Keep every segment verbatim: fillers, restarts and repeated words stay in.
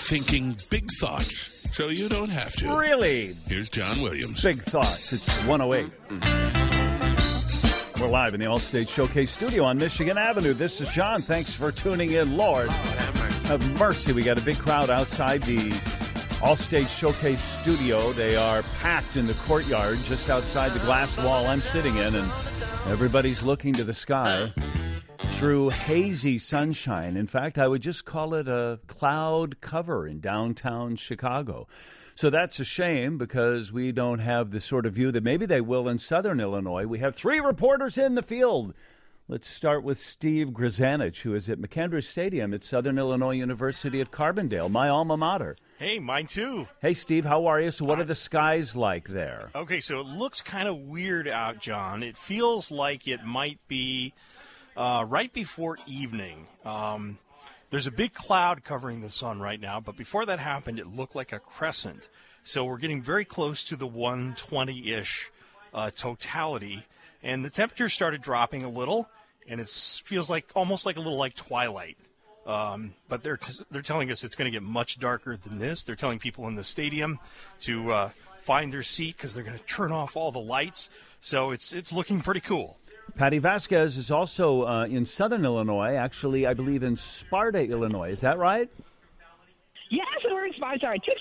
thinking big thoughts so you don't have to. Really? Here's John Williams. Big thoughts. It's one oh eight. We're live in the Allstate Showcase studio on Michigan Avenue. This is John. Thanks for tuning in. Lord, have mercy. We got a big crowd outside the Allstate Showcase studio. They are packed in the courtyard just outside the glass wall I'm sitting in, and everybody's looking to the sky through hazy sunshine. In fact, I would just call it a cloud cover in downtown Chicago. So that's a shame because we don't have the sort of view that maybe they will in southern Illinois. We have three reporters in the field. Let's start with Steve Grzanich, who is at McAndrew Stadium at Southern Illinois University at Carbondale, my alma mater. Hey, mine too. Hey, Steve, how are you? So what are the skies like there? Okay, so it looks kind of weird out, John. It feels like it might be uh, right before evening. Um, there's a big cloud covering the sun right now, but before that happened, it looked like a crescent. So we're getting very close to the one twenty-ish uh, totality, and the temperature started dropping a little, and it feels like almost like a little like twilight. Um, but they're t- they're telling us it's going to get much darker than this. They're telling people in the stadium to uh, find their seat because they're going to turn off all the lights. So it's it's looking pretty cool. Patty Vasquez is also uh, in southern Illinois, actually, I believe in Sparta, Illinois. Is that right? Yes, we're I'm sorry, too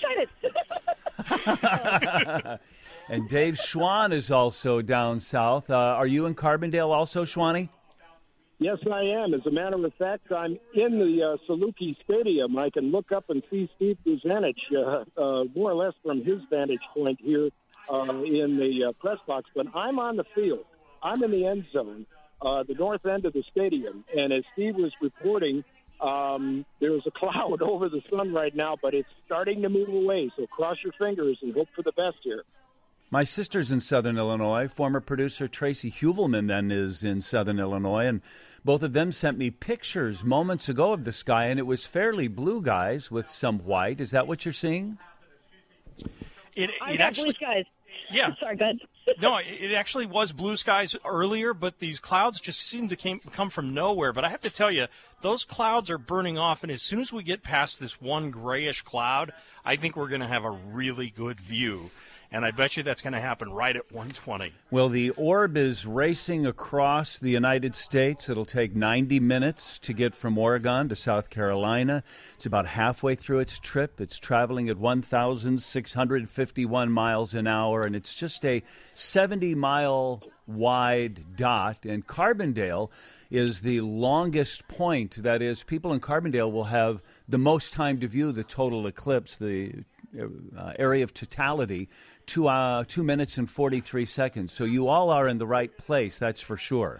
excited. And Dave Schwann is also down south. Uh, are you in Carbondale also, Schwanny? Yes, I am. As a matter of fact, I'm in the uh, Saluki Stadium. I can look up and see Steve Grzanich uh, uh, more or less from his vantage point here uh, in the uh, press box. But I'm on the field. I'm in the end zone, uh, the north end of the stadium. And as Steve was reporting, um, there's a cloud over the sun right now, but it's starting to move away. So cross your fingers and hope for the best here. My sister's in southern Illinois. Former producer Tracy Huvelman then is in southern Illinois, and both of them sent me pictures moments ago of the sky, and it was fairly blue, guys, with some white. Is that what you're seeing? It, I it got actually, blue skies. yeah. Sorry, go ahead. No, it actually was blue skies earlier, but these clouds just seem to came, come from nowhere. But I have to tell you, those clouds are burning off, and as soon as we get past this one grayish cloud, I think we're going to have a really good view. And I bet you that's going to happen right at one twenty. Well, the orb is racing across the United States. It'll take ninety minutes to get from Oregon to South Carolina. It's about halfway through its trip. It's traveling at one thousand six hundred fifty-one miles an hour, and it's just a seventy-mile wide dot. And Carbondale is the longest point. That is, people in Carbondale will have the most time to view the total eclipse, the Uh, area of totality, two uh, two minutes and forty-three seconds. So you all are in the right place, that's for sure.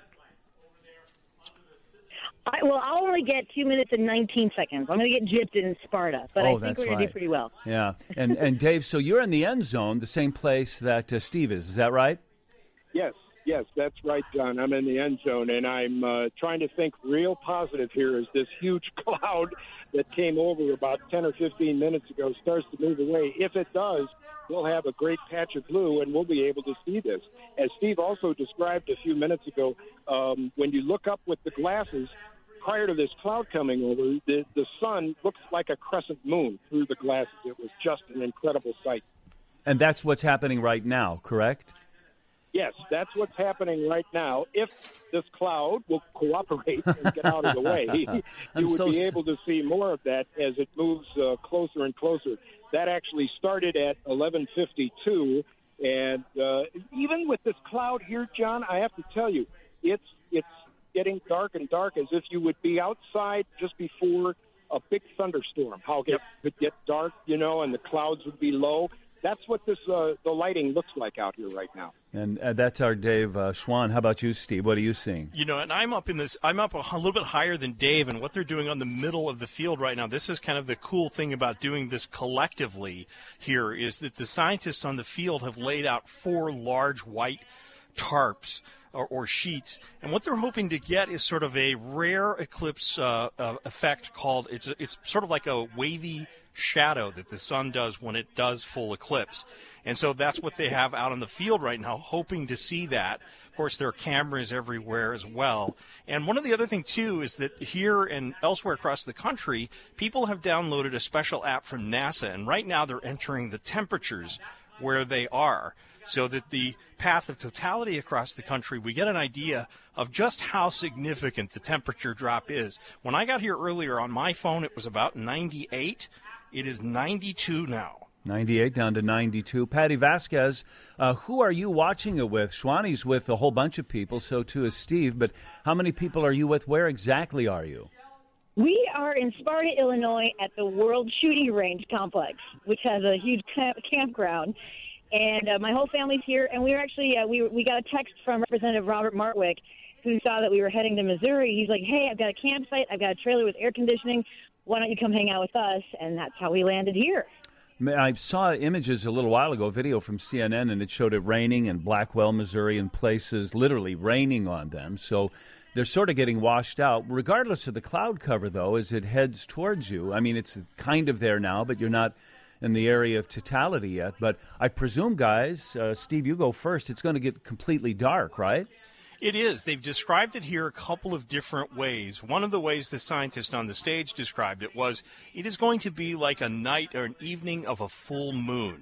I, well, I'll only get two minutes and nineteen seconds. I'm going to get gypped in Sparta, but oh, I think that's we're going right. to do pretty well. Yeah, and and Dave, so you're in the end zone, the same place that uh, Steve is. Is that right? Yes, yes, that's right, John. I'm in the end zone, and I'm uh, trying to think real positive here as this huge cloud that came over about ten or fifteen minutes ago starts to move away. If it does, we'll have a great patch of blue, and we'll be able to see this. As Steve also described a few minutes ago, um, when you look up with the glasses, prior to this cloud coming over, the, the sun looks like a crescent moon through the glasses. It was just an incredible sight. And that's what's happening right now, correct? Yes, that's what's happening right now. If this cloud will cooperate and get out of the way, you would so be able to see more of that as it moves uh, closer and closer. That actually started at eleven fifty-two, and uh, even with this cloud here, John, I have to tell you, it's it's getting dark and dark as if you would be outside just before a big thunderstorm. How it would get dark, you know, and the clouds would be low. That's what this uh, the lighting looks like out here right now. And uh, that's our Dave uh, Schwann. How about you, Steve? What are you seeing? You know, and I'm up in this. I'm up a, a little bit higher than Dave, and what they're doing on the middle of the field right now. This is kind of the cool thing about doing this collectively here is that the scientists on the field have laid out four large white tarps or, or sheets. And what they're hoping to get is sort of a rare eclipse uh, uh, effect called, it's, it's sort of like a wavy shadow that the sun does when it does full eclipse. And so that's what they have out on the field right now, hoping to see that. Of course, there are cameras everywhere as well. And one of the other things, too, is that here and elsewhere across the country, people have downloaded a special app from NASA, and right now they're entering the temperatures where they are, so that the path of totality across the country, we get an idea of just how significant the temperature drop is. When I got here earlier on my phone, it was about ninety-eight. It is ninety-two now. ninety-eight down to ninety-two. Patty Vasquez, uh, who are you watching it with? Schwani's with a whole bunch of people, so too is Steve. But how many people are you with? Where exactly are you? We are in Sparta, Illinois, at the World Shooting Range Complex, which has a huge camp- campground. And uh, my whole family's here. And we were actually uh, we we got a text from Representative Robert Martwick, who saw that we were heading to Missouri. He's like, "Hey, I've got a campsite. I've got a trailer with air conditioning. Why don't you come hang out with us?" And that's how we landed here. I saw images a little while ago, a video from C N N, and it showed it raining in Blackwell, Missouri, in places, literally raining on them. So they're sort of getting washed out. Regardless of the cloud cover, though, as it heads towards you, I mean, it's kind of there now, but you're not in the area of totality yet. But I presume, guys, uh, Steve, you go first, it's going to get completely dark, right? It is. They've described it here a couple of different ways. One of the ways the scientist on the stage described it was it is going to be like a night or an evening of a full moon.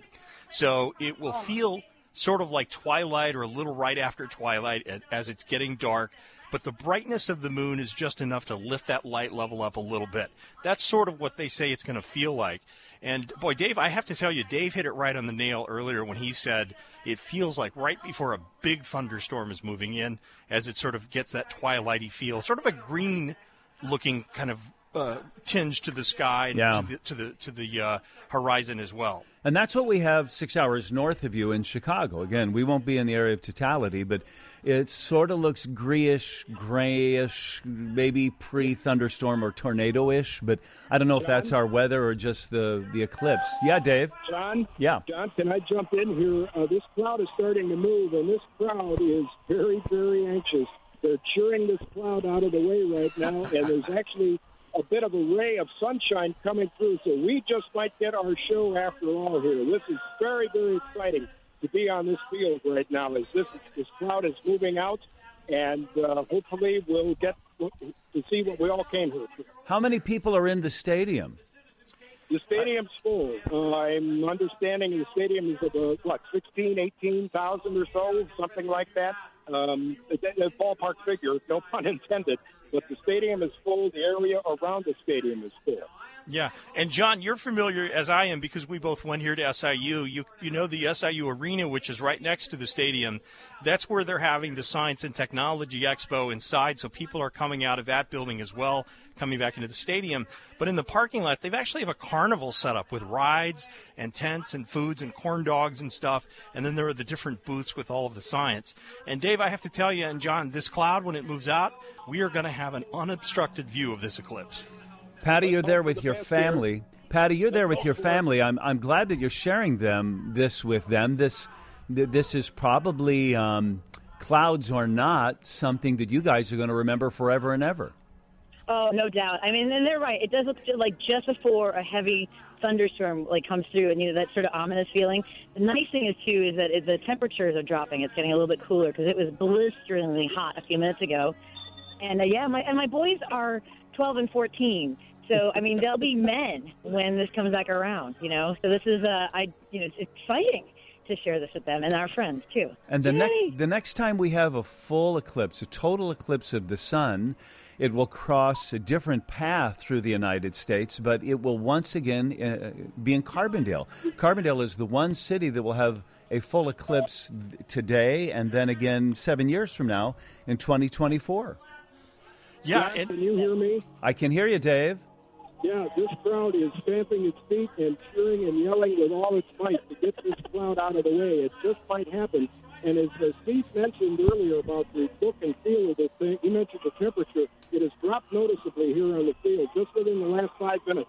So it will feel sort of like twilight or a little right after twilight as it's getting dark. But the brightness of the moon is just enough to lift that light level up a little bit. That's sort of what they say it's going to feel like. And, boy, Dave, I have to tell you, Dave hit it right on the nail earlier when he said it feels like right before a big thunderstorm is moving in as it sort of gets that twilighty feel, sort of a green-looking kind of uh, tinge to the sky and yeah. to the, to the, to the uh, horizon as well. And that's what we have six hours north of you in Chicago. Again, we won't be in the area of totality, but it sort of looks grayish, grayish, maybe pre-thunderstorm or tornado-ish. But I don't know if that's our weather or just the, the eclipse. Yeah, Dave? John? Yeah. John, can I jump in here? Uh, this cloud is starting to move, and this crowd is very, very anxious. They're cheering this cloud out of the way right now, and there's actually a bit of a ray of sunshine coming through, so we just might get our show after all here. This is very, very exciting to be on this field right now as this this cloud is moving out, and uh, hopefully we'll get to see what we all came here for. How many people are in the stadium? The stadium's full. Uh, I'm understanding the stadium is about, what, sixteen, eighteen thousand or so, something like that. Um, a, a ballpark figure, no pun intended, but the stadium is full. The area around the stadium is full. Yeah, and John, you're familiar as I am because we both went here to S I U. You you know the S I U Arena, which is right next to the stadium. That's where they're having the Science and Technology Expo inside, so people are coming out of that building as well, coming back into the stadium. But in the parking lot, they've actually have a carnival set up with rides and tents and foods and corn dogs and stuff, and then there are the different booths with all of the science. And Dave, I have to tell you, and John, this cloud, when it moves out, we are going to have an unobstructed view of this eclipse. Patty, you're there with your family. Patty, you're there with your family. I'm I'm glad that you're sharing them this with them. This this is probably, um, clouds or not, something that you guys are going to remember forever and ever. Oh, no doubt. I mean, and they're right. It does look like just before a heavy thunderstorm like comes through, and you know that sort of ominous feeling. The nice thing is too is that it, the temperatures are dropping. It's getting a little bit cooler because it was blisteringly hot a few minutes ago. And uh, yeah, my and my boys are twelve and fourteen. So, I mean, they'll be men when this comes back around, you know. So this is, uh, I, you know, it's exciting to share this with them and our friends, too. And the, ne- the next time we have a full eclipse, a total eclipse of the sun, it will cross a different path through the United States, but it will once again uh, be in Carbondale. Carbondale is the one city that will have a full eclipse th- today and then again seven years from now in twenty twenty-four. Yeah, and can you hear me? I can hear you, Dave. Yeah, this crowd is stamping its feet and cheering and yelling with all its might to get this cloud out of the way. It just might happen. And as uh, Steve mentioned earlier about the look and feel of this thing, he mentioned the temperature. It has dropped noticeably here on the field just within the last five minutes.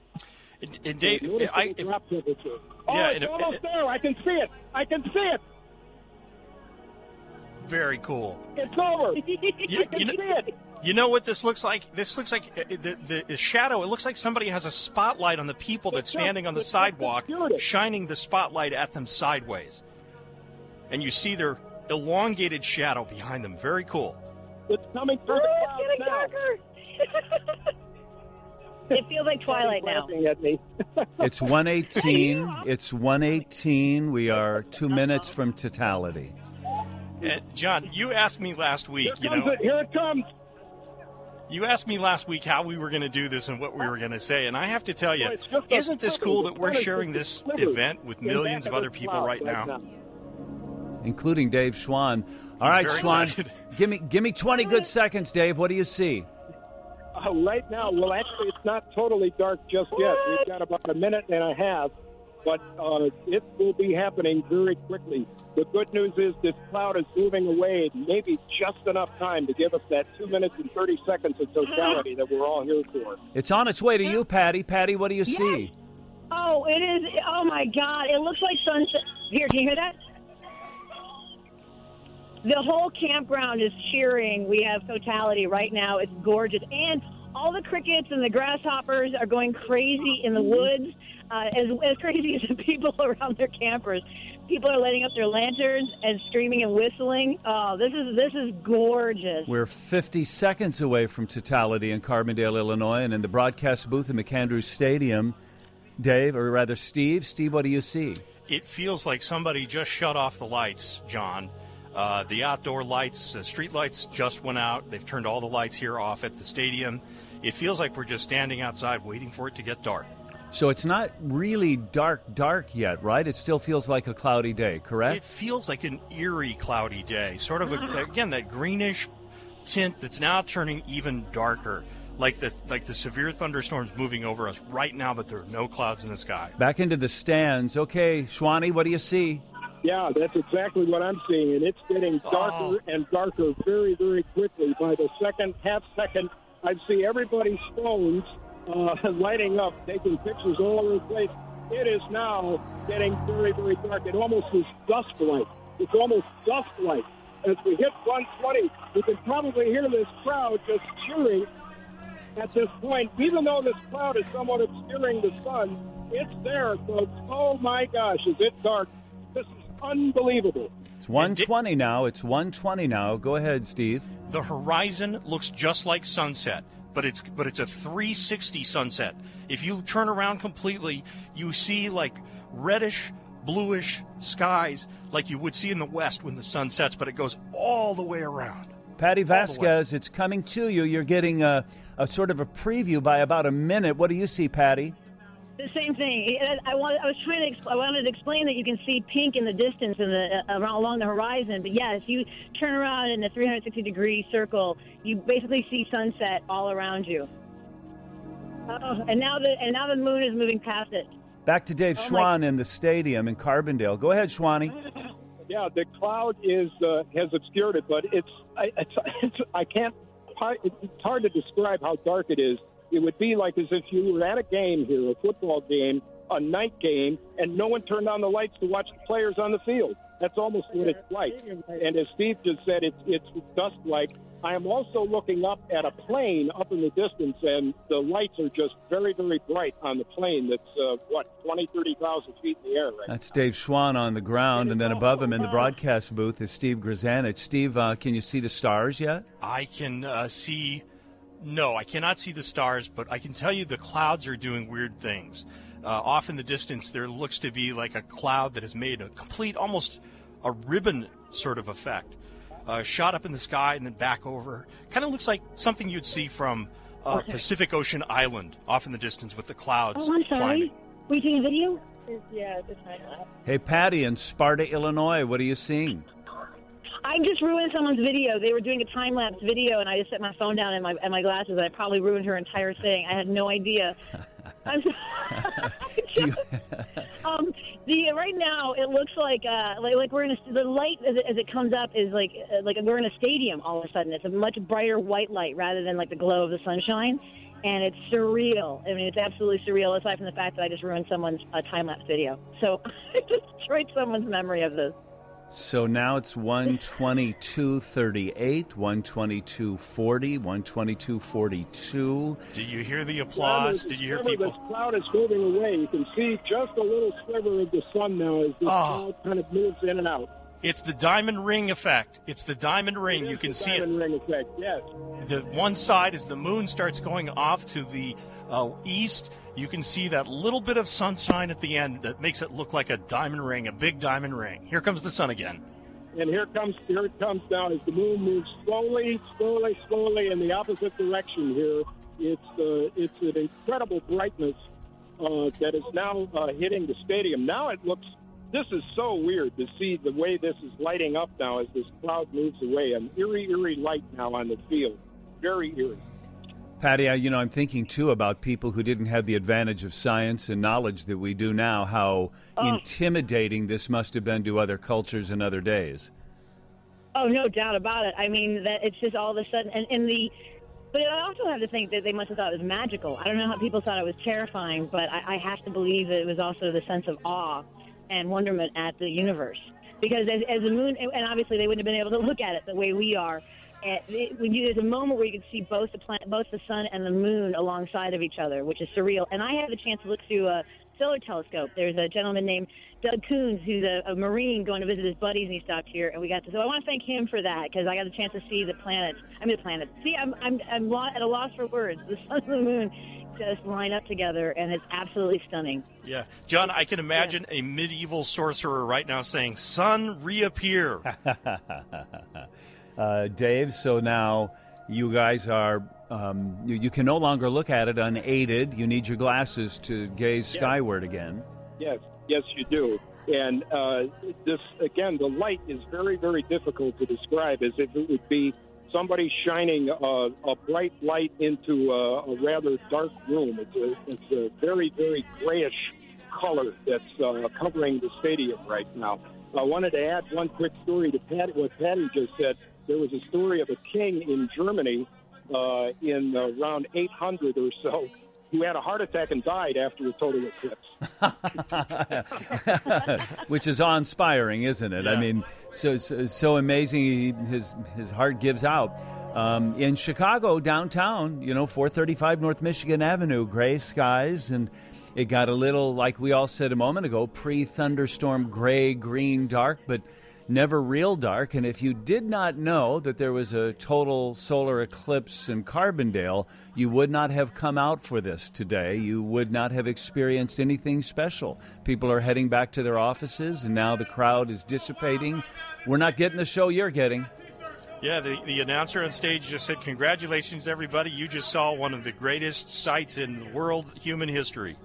And, and Dave, so I, if, drop temperature. Oh, yeah, it's and, almost and, there. I can see it. I can see it. Very cool. It's over. You, I can you know, see it. you know what this looks like? This looks like uh, the, the shadow. It looks like somebody has a spotlight on the people that's standing on the sidewalk, shining the spotlight at them sideways. And you see their elongated shadow behind them. Very cool. It's coming through the Oh, clouds it's getting now. darker. It feels like twilight now. Laughing at me. It's one eighteen. It's one eighteen. We are two minutes from totality. Uh, John, you asked me last week, Here you comes know, it. Here it comes. you asked me last week how we were going to do this and what we were going to say, and I have to tell you, Well, it's just a isn't this cover. cool The that we're sun is sharing just this delivered event with in millions back of of other this people cloud right right now? now. Including Dave Schwann. All He's right, very Schwann, excited. give me give me twenty good seconds, Dave. What do you see? Uh, right now, well, actually, it's not totally dark just yet. We've got about a minute and a half, but uh, it will be happening very quickly. The good news is this cloud is moving away, maybe just enough time to give us that two minutes and thirty seconds of totality that we're all here for. It's on its way to you, Patty. Patty, what do you see? Oh, it is. Oh, my God. It looks like sunset. Here, can you hear that? The whole campground is cheering. We have totality right now. It's gorgeous. And all the crickets and the grasshoppers are going crazy in the woods, uh, as, as crazy as the people around their campers. People are lighting up their lanterns and screaming and whistling. Oh, this is this is gorgeous. We're fifty seconds away from totality in Carbondale, Illinois, and in the broadcast booth in McAndrews Stadium. Dave, or rather Steve. Steve, what do you see? It feels like somebody just shut off the lights, John. Uh, the outdoor lights, uh, street lights just went out. They've turned all the lights here off at the stadium. It feels like we're just standing outside waiting for it to get dark. So it's not really dark, dark yet, right? It still feels like a cloudy day, correct? It feels like an eerie, cloudy day. Sort of, a, again, that greenish tint that's now turning even darker. Like the like the severe thunderstorms moving over us right now, but there are no clouds in the sky. Back into the stands. Okay, Schwanny, what do you see? Yeah, that's exactly what I'm seeing, and it's getting darker Oh. and darker very, very quickly. By the second, half second, I see everybody's phones uh, lighting up, taking pictures all over the place. It is now getting very, very dark. It almost is dusk-like. It's almost dusk-like. As we hit one twenty, you can probably hear this crowd just cheering at this point. Even though this cloud is somewhat obscuring the sun, it's there, folks. Oh, my gosh, is it dark. This is unbelievable. It's one twenty now. It's one twenty now. Go ahead, Steve. The horizon looks just like sunset, but it's but it's a three sixty sunset. If you turn around completely, you see like reddish, bluish skies like you would see in the west when the sun sets, but it goes all the way around. Patty Vasquez, it's coming to you. You're getting a, a sort of a preview by about a minute. What do you see, Patty? The same thing. I, want, I was trying to. Exp- I wanted to explain that you can see pink in the distance in the uh, around, along the horizon. But yeah, if you turn around in a three hundred sixty degree circle, you basically see sunset all around you. Oh, and now the and now the moon is moving past it. Back to Dave Oh, Schwann in the stadium in Carbondale. Go ahead, Schwanny. Yeah, the cloud is uh, has obscured it, but it's I, it's, it's I can't. It's hard to describe how dark it is. It would be like as if you were at a game here, a football game, a night game, and no one turned on the lights to watch the players on the field. That's almost what it's like. And as Steve just said, it's it's dusk-like. I am also looking up at a plane up in the distance, and the lights are just very, very bright on the plane that's, uh, what, twenty, thirty thousand feet in the air right That's Dave Schwann on the ground, and then above him in the broadcast booth is Steve Grzanich. Steve, uh, can you see the stars yet? I can uh, see, no, I cannot see the stars, but I can tell you the clouds are doing weird things. Uh, off in the distance, there looks to be like a cloud that has made a complete, almost a ribbon sort of effect. Uh, shot up in the sky and then back over. Kind of looks like something you'd see from uh, Okay. Pacific Ocean Island off in the distance with the clouds Oh, I'm sorry. climbing. Were you taking a video? Yeah, it's my lap. Hey, Patty in Sparta, Illinois, what are you seeing? I just ruined someone's video. They were doing a time lapse video, and I just set my phone down and my and my glasses, and I probably ruined her entire thing. I had no idea. I'm Do you- um, the right now it looks like uh, like like we're in a, the light as it, as it comes up is like uh, like we're in a stadium all of a sudden. It's a much brighter white light rather than like the glow of the sunshine, and it's surreal. I mean, it's absolutely surreal. Aside from the fact that I just ruined someone's uh, time lapse video, so I just destroyed someone's memory of this. So now it's one twenty-two thirty-eight, one twenty-two forty, one twenty-two forty-two. Do you hear the applause? Did you hear people? This cloud is moving away. You can see just a little sliver of the sun now as this Oh. cloud kind of moves in and out. It's the diamond ring effect. It's the diamond ring. It You is can the see diamond it. ring effect, yes. The one side, as the moon starts going off to the uh, east, you can see that little bit of sunshine at the end that makes it look like a diamond ring, a big diamond ring. Here comes the sun again. And here comes here it comes down as the moon moves slowly, slowly, slowly in the opposite direction here. It's uh, it's an incredible brightness uh, that is now uh, hitting the stadium. Now it looks, this is so weird to see the way this is lighting up now as this cloud moves away. An eerie, eerie light now on the field. Very eerie. Patty, I, you know, I'm thinking, too, about people who didn't have the advantage of science and knowledge that we do now, how Oh. intimidating this must have been to other cultures in other days. Oh, no doubt about it. I mean, that it's just all of a sudden, and, and the, but I also have to think that they must have thought it was magical. I don't know how people thought it was terrifying, but I, I have to believe that it was also the sense of awe and wonderment at the universe. Because as, as the moon, and obviously they wouldn't have been able to look at it the way we are. And it, when you, there's a moment where you can see both the planet, both the sun and the moon alongside of each other, which is surreal. And I had the chance to look through a solar telescope. There's a gentleman named Doug Coons, who's a, a Marine going to visit his buddies, and he stopped here, and we got to. So I want to thank him for that because I got a chance to see the planets. I mean, the planets. See, I'm I'm I'm lo- at a loss for words. The sun and the moon just line up together, and it's absolutely stunning. Yeah. John, I can imagine a medieval sorcerer right now saying, "Sun, reappear." Uh, Dave, so now you guys are, um, you, you can no longer look at it unaided. You need your glasses to gaze skyward again. Yes, yes, you do. And uh, this, again, the light is very, very difficult to describe, as if it would be somebody shining a, a bright light into a, a rather dark room. It's a, it's a very, very grayish color that's uh, covering the stadium right now. I wanted to add one quick story to Patty, what Patty just said. There was a story of a king in Germany uh, in uh, around eight hundred or so who had a heart attack and died after a total eclipse. Which is awe-inspiring, isn't it? Yeah. I mean, so so, so amazing. He, his his heart gives out. Um, in Chicago, downtown, you know, four thirty-five North Michigan Avenue, gray skies, and it got a little, like we all said a moment ago, pre-thunderstorm gray, green, dark, but never real dark. And if you did not know that there was a total solar eclipse in Carbondale, you would not have come out for this today. You would not have experienced anything special. People are heading back to their offices, and now the crowd is dissipating. We're not getting the show you're getting. Yeah, the, the announcer on stage just said, "Congratulations, everybody. You just saw one of the greatest sights in world human history."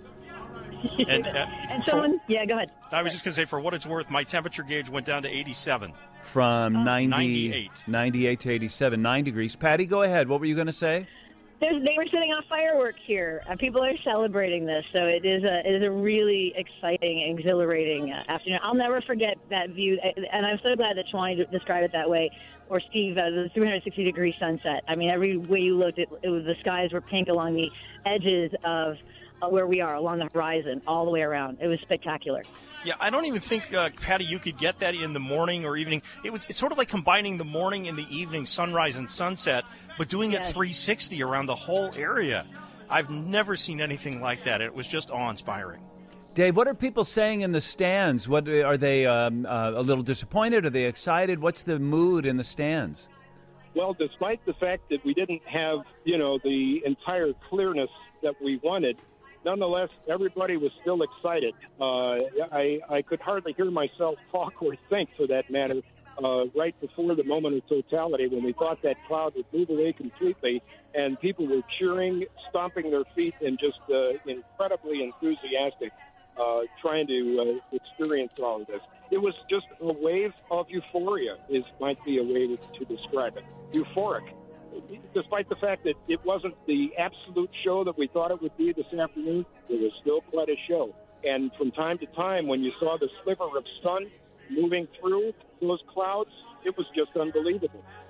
And, uh, And for- someone, yeah, go ahead. I was just going to say, for what it's worth, my temperature gauge went down to eighty-seven. From ninety, ninety-eight. ninety-eight to eighty-seven, nine degrees. Patty, go ahead. What were you going to say? There's, they were setting off fireworks here. Uh, people are celebrating this, so it is a it is a really exciting, exhilarating uh, afternoon. I'll never forget that view, and I'm so glad that Shwani described it that way, or Steve, uh, the three hundred sixty degree sunset. I mean, every way you looked, it, it was the skies were pink along the edges of uh, where we are, along the horizon, all the way around. It was spectacular. Yeah, I don't even think, uh, Patty, you could get that in the morning or evening. It was it's sort of like combining the morning and the evening, sunrise and sunset, but doing it Yes. three sixty around the whole area. I've never seen anything like that. It was just awe-inspiring. Dave, what are people saying in the stands? What are they um, uh, a little disappointed? Are they excited? What's the mood in the stands? Well, despite the fact that we didn't have, you know, the entire clearness that we wanted, nonetheless, everybody was still excited. Uh, I, I could hardly hear myself talk or think, for that matter, uh, right before the moment of totality when we thought that cloud would move away completely, and people were cheering, stomping their feet, and just uh, incredibly enthusiastic, uh, trying to uh, experience all of this. It was just a wave of euphoria, is might be a way to describe it. Euphoric. Despite the fact that it wasn't the absolute show that we thought it would be this afternoon, it was still quite a show. And from time to time, when you saw the sliver of sun moving through those clouds, it was just unbelievable.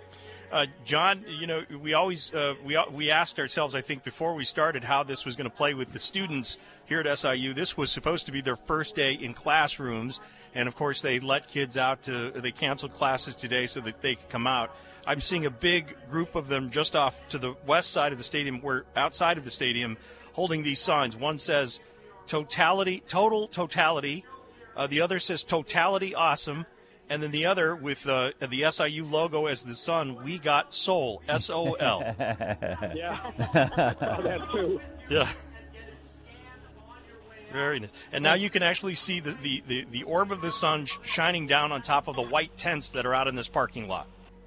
Uh, John, you know, we always uh, we we asked ourselves, I think, before we started, how this was going to play with the students here at S I U. This was supposed to be their first day in classrooms, and of course, they let kids out to. They canceled classes today so that they could come out. I'm seeing a big group of them just off to the west side of the stadium, where outside of the stadium, holding these signs. One says "Totality, Total Totality," uh, the other says "Totality Awesome." And then the other with uh, the S I U logo as the sun, "We Got Soul," S O L. Yeah, I saw that too. Yeah. Very nice. And now you can actually see the, the, the, the orb of the sun sh- shining down on top of the white tents that are out in this parking lot.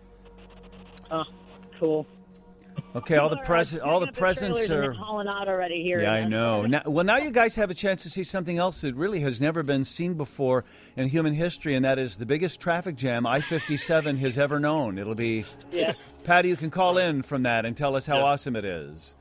Oh, cool. Okay, all the pres- all the presents are hauling out already here. Yeah, I know. Now, well, now you guys have a chance to see something else that really has never been seen before in human history, and that is the biggest traffic jam I fifty-seven has ever known. It'll be. Yeah. Patty, you can call in from that and tell us how yeah. awesome it is.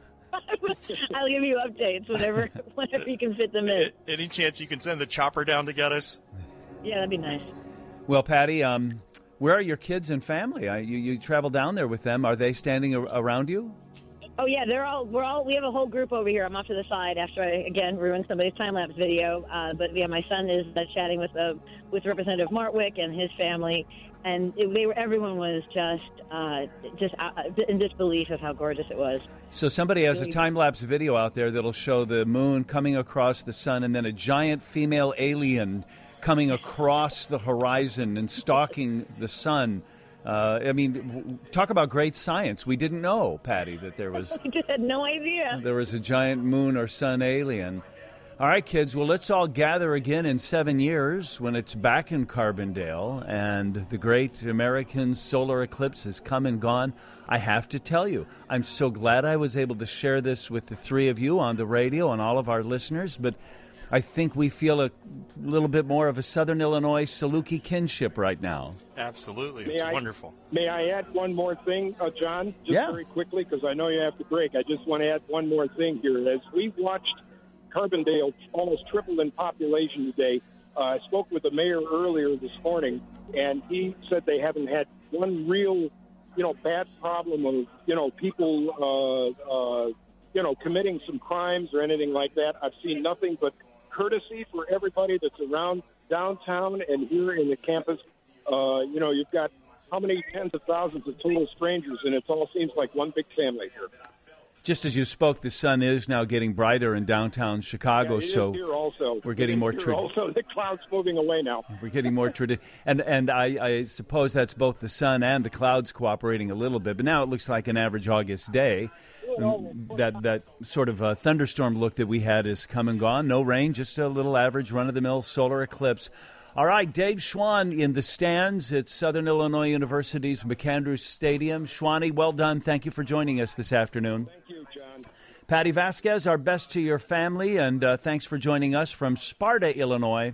I'll give you updates whenever whenever you can fit them in. Any chance you can send the chopper down to get us? Yeah, that'd be nice. Well, Patty, um, where are your kids and family? I, you, you travel down there with them. Are they standing a- around you? Oh yeah, they're all we're all we have a whole group over here. I'm off to the side after I again ruined somebody's time lapse video. Uh, but yeah, my son is uh, chatting with uh, with Representative Martwick and his family, and it, they were everyone was just uh, just uh, in disbelief of how gorgeous it was. So somebody has a time lapse video out there that'll show the moon coming across the sun, and then a giant female alien coming across the horizon and stalking the sun. Uh, I mean, talk about great science. We didn't know, Patty, that there was We just had no idea. there was a giant moon or sun alien. All right, kids, well, let's all gather again in seven years when it's back in Carbondale and the great American solar eclipse has come and gone. I have to tell you, I'm so glad I was able to share this with the three of you on the radio and all of our listeners, but I think we feel a little bit more of a Southern Illinois Saluki kinship right now. Absolutely. May It's I- wonderful. May I add one more thing, uh, John? Just Yeah. very quickly, because I know you have to break. I just want to add one more thing here. As we watched Carbondale almost triple in population today, uh, I spoke with the mayor earlier this morning, and he said they haven't had one real, you know, bad problem of, you know, people, uh, uh, you know, committing some crimes or anything like that. I've seen nothing but courtesy for everybody that's around downtown and here in the campus. Uh, you know, you've got how many tens of thousands of total strangers, and it all seems like one big family here. Just as you spoke, the sun is now getting brighter in downtown Chicago, Yeah, it is so here also. we're getting It is more here tra- also, the clouds moving away now. We're getting more tradition, and and I, I suppose that's both the sun and the clouds cooperating a little bit. But now it looks like an average August day. And that that sort of uh, thunderstorm look that we had is come and gone. No rain, just a little average run-of-the-mill solar eclipse. All right, Dave Schwan in the stands at Southern Illinois University's McAndrews Stadium. Schwani, well done. Thank you for joining us this afternoon. Thank you, John. Patty Vasquez, our best to your family, and uh, thanks for joining us from Sparta, Illinois.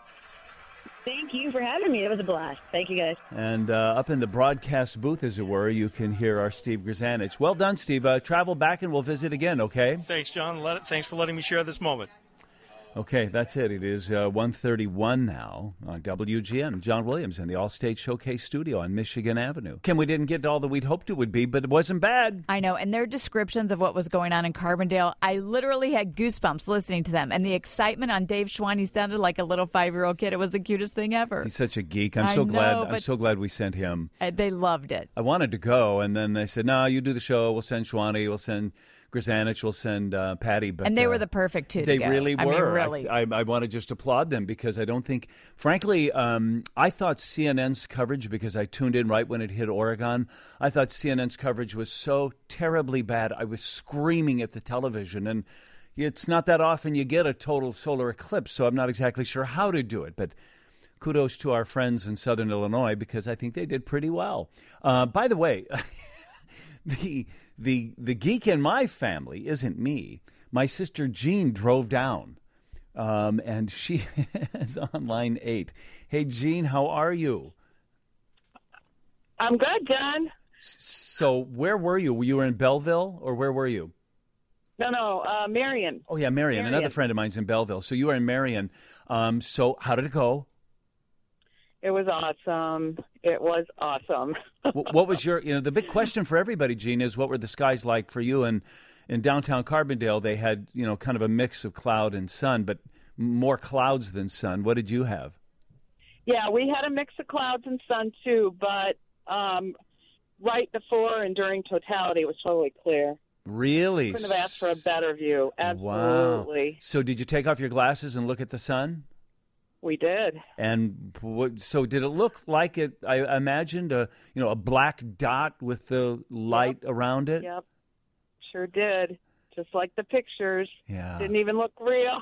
Thank you for having me. It was a blast. Thank you, guys. And uh, up in the broadcast booth, as it were, you can hear our Steve Grzanich. Well done, Steve. Uh, travel back and we'll visit again, okay? Thanks, John. Let it, thanks for letting me share this moment. Okay, that's it. It is uh, one thirty-one now on W G N. John Williams in the All-State Showcase studio on Michigan Avenue. Ken, we didn't get all that we'd hoped it would be, but it wasn't bad. I know, and their descriptions of what was going on in Carbondale, I literally had goosebumps listening to them. And the excitement on Dave Schwan, he sounded like a little five-year-old kid. It was the cutest thing ever. He's such a geek. I'm I so know, glad. I'm but- so glad we sent him. Uh, They loved it. I wanted to go, and then they said, "No, you do the show. We'll send Schwani. We'll send Grzanich. We'll send uh, Patty." But And they uh, were the perfect two to They go. really I were. mean, really. I, I, I want to just applaud them because I don't think, frankly, um, I thought C N N's coverage, because I tuned in right when it hit Oregon, I thought C N N's coverage was so terribly bad. I was screaming at the television, and it's not that often you get a total solar eclipse, so I'm not exactly sure how to do it, but kudos to our friends in Southern Illinois because I think they did pretty well. Uh, by the way, the the the geek in my family isn't me. My sister Jean drove down, um, and she is on line eight. Hey, Jean, how are you? I'm good, John. S- So where were you? You were in Belleville, or where were you? No, no, uh, Marion. Oh, yeah, Marion. Marion. Another friend of mine's in Belleville. So you were in Marion. Um, so how did it go? It was awesome. It was awesome. Wh- what was your, you know, the big question for everybody, Gene, is what were the skies like for you? And in downtown Carbondale, they had, you know, kind of a mix of cloud and sun, but more clouds than sun. What did you have? Yeah, we had a mix of clouds and sun too, but um, right before and during totality, it was totally clear. Really? Couldn't have asked for a better view. Absolutely. Wow. So did you take off your glasses and look at the sun? We did. And what, so did it look like it, I imagined, a, you know, a black dot with the light Yep. around it? Yep. Sure did. Just like the pictures. Yeah. Didn't even look real.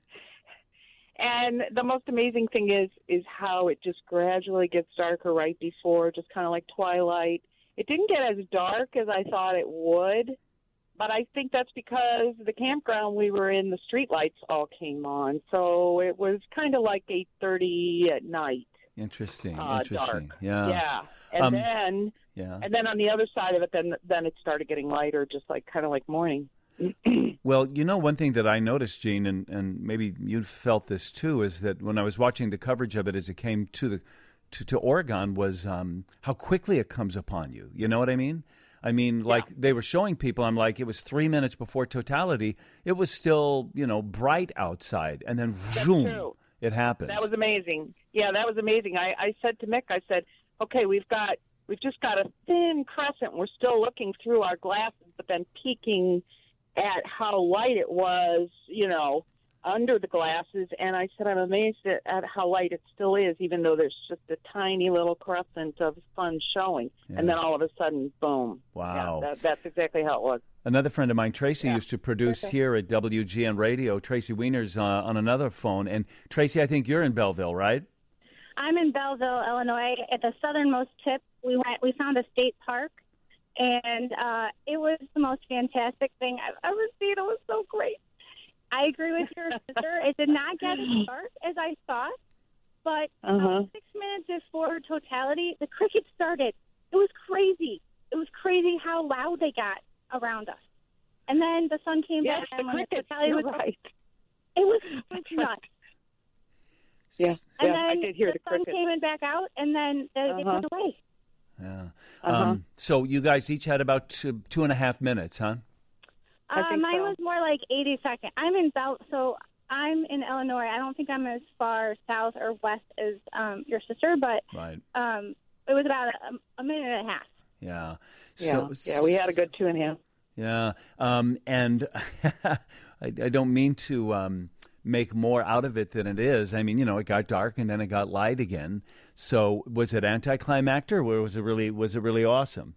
And the most amazing thing is is how it just gradually gets darker right before, just kind of like twilight. It didn't get as dark as I thought it would, but I think that's because the campground we were in, the street lights all came on. So it was kind of like eight thirty at night. Interesting. Uh, Interesting. dark. Yeah. Yeah. And Um, then Yeah. and then on the other side of it, then then it started getting lighter, just like kind of like morning. Well, you know, one thing that I noticed, Gene, and, and maybe you felt this too, is that when I was watching the coverage of it as it came to the to, to Oregon, was um, how quickly it comes upon you. You know what I mean? I mean, like Yeah. they were showing people, I'm like, it was three minutes before totality. It was still, you know, bright outside, and then zoom, true. it happens. That was amazing. Yeah, that was amazing. I, I said to Mick, I said, okay, we've got we've just got a thin crescent. We're still looking through our glasses, but then peeking at how light it was, you know, under the glasses. And I said, I'm amazed at, at how light it still is, even though there's just a tiny little crescent of sun showing. Yeah. And then all of a sudden, boom. Wow. Yeah, that, that's exactly how it was. Another friend of mine, Tracy, Yeah. used to produce Okay. here at W G N Radio. Tracy Wiener's uh, on another phone. And Tracy, I think you're in Belleville, right? I'm in Belleville, Illinois. At the southernmost tip, we went. We found a state park, and uh, it was the most fantastic thing I've ever seen. It was so great. I agree with your sister. It did not get as dark as I thought, but Uh-huh. about six minutes before totality, the crickets started. It was crazy. It was crazy how loud they got around us. And then the sun came Yes, back, the and when the crickets. totality You're was right. it was, it was nuts. Yeah, And yeah, then I did hear the, the sun crickets. came in back out, and then they, they Uh-huh. went away. Yeah. Uh-huh. Um, so you guys each had about two, two and a half minutes, huh? I Uh, think mine so. was more like eighty seconds. I'm in Bel, so I'm in Illinois. I don't think I'm as far south or west as um, your sister, but Right. um, it was about a, a minute and a half. Yeah. Yeah, So, yeah, we had a good two and a half. Yeah. Um, and I, I don't mean to um, make more out of it than it is. I mean, you know, it got dark and then it got light again. So was it anticlimactic, or was it really was it really awesome?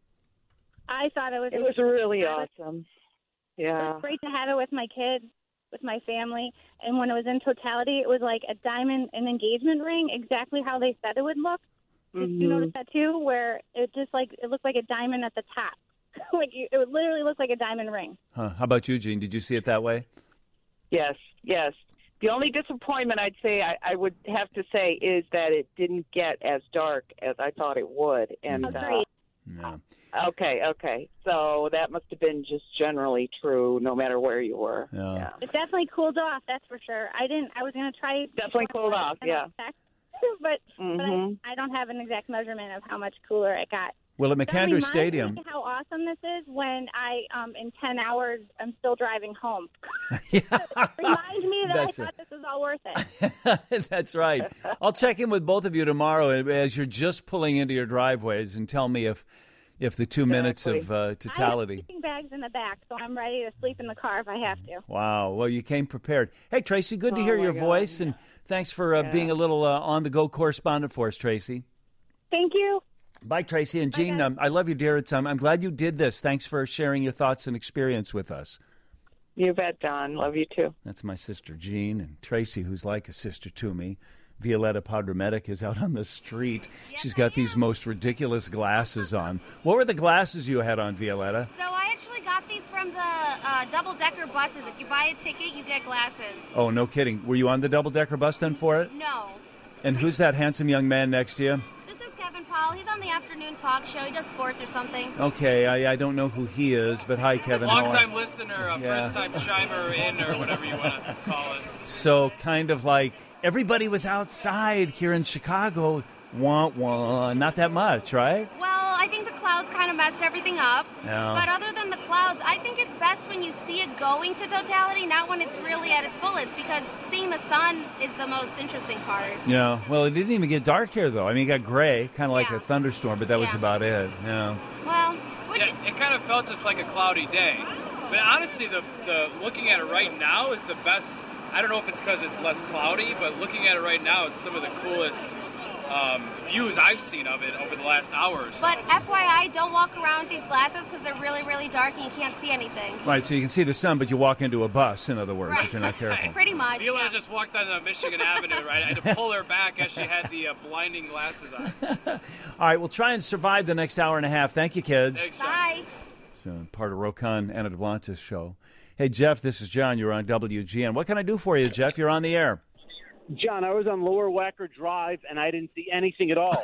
I thought it was. It was really Yeah, it was- awesome. It Yeah. was great to have it with my kids, with my family, and when it was in totality, it was like a diamond, an engagement ring, exactly how they said it would look. Did you Mhm. notice that too? Where it just like it looked like a diamond at the top, like you, it literally looked like a diamond ring. Huh. How about you, Gene? Did you see it that way? Yes, yes. The only disappointment I'd say I, I would have to say is that it didn't get as dark as I thought it would. And Agreed. Yeah. uh, okay, okay. So that must have been just generally true, no matter where you were. Yeah. It definitely cooled off, that's for sure. I didn't. I was going to try. Definitely cooled off, yeah. but Mhm. but I, I don't have an exact measurement of how much cooler it got. Well, at That McAndrew reminds Stadium. me how awesome this is when I, um, in ten hours, I'm still driving home. Yeah. Reminds me that That's I a- thought this was all worth it. That's right. I'll check in with both of you tomorrow as you're just pulling into your driveways and tell me if if the two minutes of uh, I have totality. sleeping bags in the back, so I'm ready to sleep in the car if I have to. Wow. Well, you came prepared. Hey, Tracy, good to Oh, hear my your God. voice, and thanks for uh, Yeah. being a little uh, on-the-go correspondent for us, Tracy. Thank you. Bye, Tracy. And Gene, guys. um, I love you, dear. It's, um, I'm glad you did this. Thanks for sharing your thoughts and experience with us. You bet, Don. Love you too. That's my sister, Jean, and Tracy, who's like a sister to me. Violetta Podrometic is out on the street. She's got these most ridiculous glasses on. What were the glasses you had on, Violetta? So I actually got these from the uh, double-decker buses. If you buy a ticket, you get glasses. Oh, no kidding. Were you on the double-decker bus then for it? No. And who's that handsome young man next to you? This is Kevin Paul. He's on the afternoon talk show. He does sports or something. Okay, I, I don't know who he is, but hi, Kevin. How are Long-time you? listener, a Yeah. first-time chimer in, or whatever you want to call it. So kind of like everybody was outside here in Chicago. Wah, wah, not that much, right? Well, I think clouds kind of messed everything up. Yeah. But other than the clouds, I think it's best when you see it going to totality, not when it's really at its fullest, because seeing the sun is the most interesting part. Yeah, well, it didn't even get dark here, though. I mean, it got gray, kind of like Yeah. a thunderstorm, but that was Yeah. about it. Yeah. Well, would Yeah, you... it kind of felt just like a cloudy day. But honestly, the, the looking at it right now is the best. I don't know if it's because it's less cloudy, but looking at it right now, it's some of the coolest um, views I've seen of it over the last hour or so. But F Y I, don't walk around with these glasses because they're really, really dark and you can't see anything. Right, so you can see the sun, but you walk into a bus, in other words, Right. if you're not careful. Pretty much, Vila yeah. just walked on uh, Michigan Avenue, right? I had to pull her back as she had the uh, blinding glasses on. All right, we'll try and survive the next hour and a half. Thank you, kids. Thanks, John. Bye. So, part of Rokan Anna Deblantis' show. Hey, Jeff, this is John. You're on W G N. What can I do for you, Jeff? You're on the air. John, I was on Lower Wacker Drive, and I didn't see anything at all.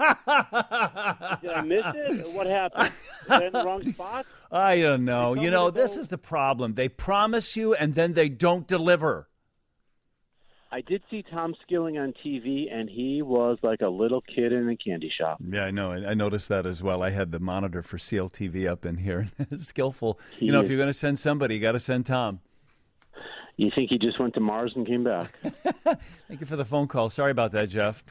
Did I miss it? Or what happened? Was I in the wrong spot? I don't know. They You told know, me to this go- is the problem. They promise you, and then they don't deliver. I did see Tom Skilling on T V, and he was like a little kid in a candy shop. Yeah, I know. I I noticed that as well. I had the monitor for C L T V up in here. Skillful. He you know, is- if you're going to send somebody, you got to send Tom. You think he just went to Mars and came back? Thank you for the phone call. Sorry about that, Jeff.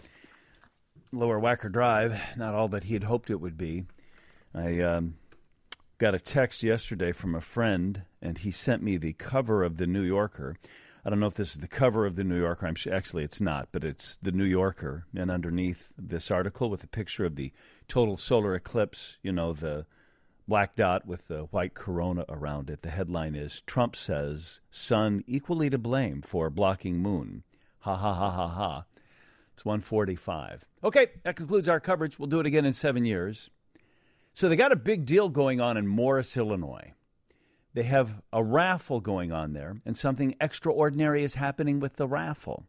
Lower Wacker Drive, not all that he had hoped it would be. I um, got a text yesterday from a friend, and he sent me the cover of the New Yorker. I don't know if this is the cover of the New Yorker. I'm sure, actually, it's not, but it's the New Yorker. And underneath this article with a picture of the total solar eclipse, you know, the black dot with the white corona around it. The headline is, Trump says, sun equally to blame for blocking moon. Ha, ha, ha, ha, ha. It's one forty-five. Okay, that concludes our coverage. We'll do it again in seven years. So they got a big deal going on in Morris, Illinois. They have a raffle going on there, and something extraordinary is happening with the raffle.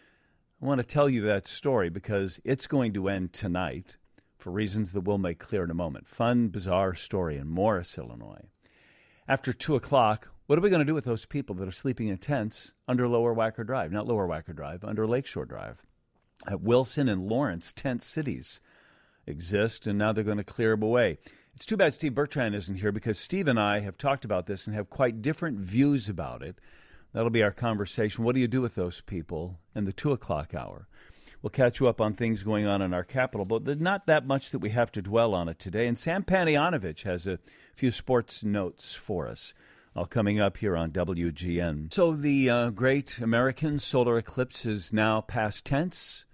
I want to tell you that story because it's going to end tonight for reasons that we'll make clear in a moment. Fun, bizarre story in Morris, Illinois. After two o'clock, what are we going to do with those people that are sleeping in tents under Lower Wacker Drive? Not Lower Wacker Drive, under Lakeshore Drive. At Wilson and Lawrence, tent cities exist, and now they're going to clear them away. It's too bad Steve Bertrand isn't here because Steve and I have talked about this and have quite different views about it. That'll be our conversation. What do you do with those people in the two o'clock hour? We'll catch you up on things going on in our capital, but there's not that much that we have to dwell on it today. And Sam Panayonovich has a few sports notes for us, all coming up here on W G N. So the uh, great American solar eclipse is now past tense.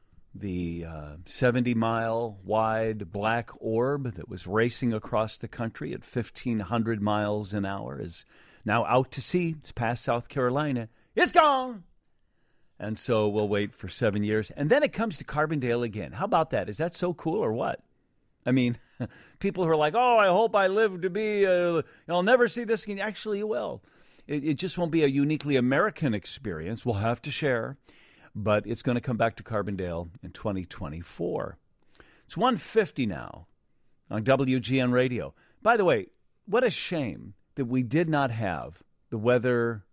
The uh, seventy-mile wide black orb that was racing across the country at fifteen hundred miles an hour is now out to sea. It's past South Carolina. It's gone! And so we'll wait for seven years. And then it comes to Carbondale again. How about that? Is that so cool or what? I mean, people who are like, oh, I hope I live to be, uh, I'll never see this again. Actually, you will. It, it just won't be a uniquely American experience. We'll have to share. But it's going to come back to Carbondale in twenty twenty-four. It's one fifty now on W G N Radio. By the way, what a shame that we did not have the weather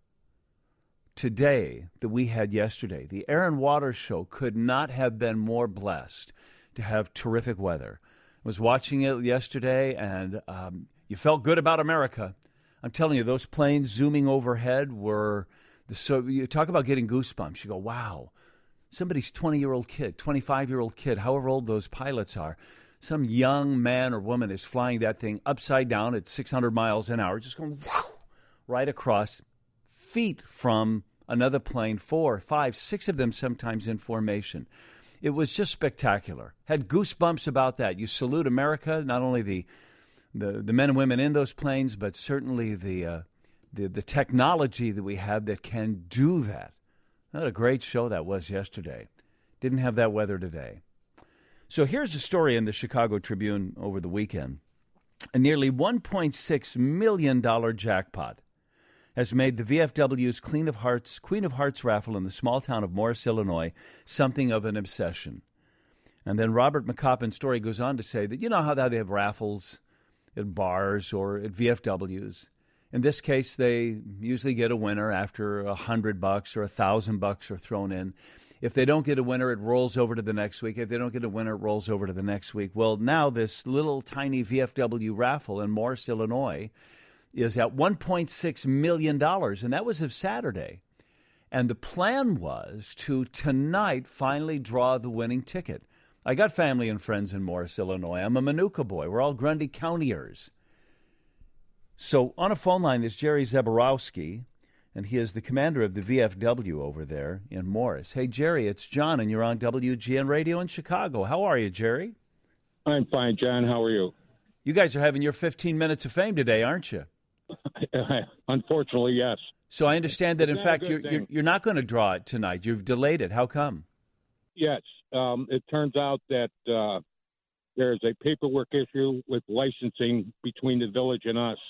today that we had yesterday. The Air and Water Show could not have been more blessed to have terrific weather. I was watching it yesterday, and um, you felt good about America. I'm telling you, those planes zooming overhead were... The, so you talk about getting goosebumps. You go, wow, somebody's twenty-year-old kid, twenty-five-year-old kid, however old those pilots are, some young man or woman is flying that thing upside down at six hundred miles an hour, just going whoosh, right across, feet from another plane, four, five, six of them sometimes in formation. It was just spectacular. Had goosebumps about that. You salute America, not only the the, the men and women in those planes, but certainly the... Uh, The, the technology that we have that can do that. What a great show that was yesterday. Didn't have that weather today. So here's a story in the Chicago Tribune over the weekend. A nearly one point six million dollars jackpot has made the V F W's Queen of Hearts, Queen of Hearts raffle in the small town of Morris, Illinois, something of an obsession. And then Robert McCoppin's story goes on to say that you know how they have raffles at bars or at V F W's. In this case, they usually get a winner after a hundred bucks or a thousand bucks are thrown in. If they don't get a winner, it rolls over to the next week. If they don't get a winner, it rolls over to the next week. Well, now this little tiny V F W raffle in Morris, Illinois, is at one point six million dollars, and that was of Saturday. And the plan was to tonight finally draw the winning ticket. I got family and friends in Morris, Illinois. I'm a Manuka boy. We're all Grundy Countyers. So on a phone line is Jerry Zeborowski, and he is the commander of the V F W over there in Morris. Hey, Jerry, it's John, and you're on W G N Radio in Chicago. How are you, Jerry? I'm fine, John. How are you? You guys are having your fifteen minutes of fame today, aren't you? Unfortunately, yes. So I understand that, in It's not a fact, good you're, thing. you're you're not going to draw it tonight. You've delayed it. How come? Yes. Um, it turns out that uh, there's a paperwork issue with licensing between the village and us.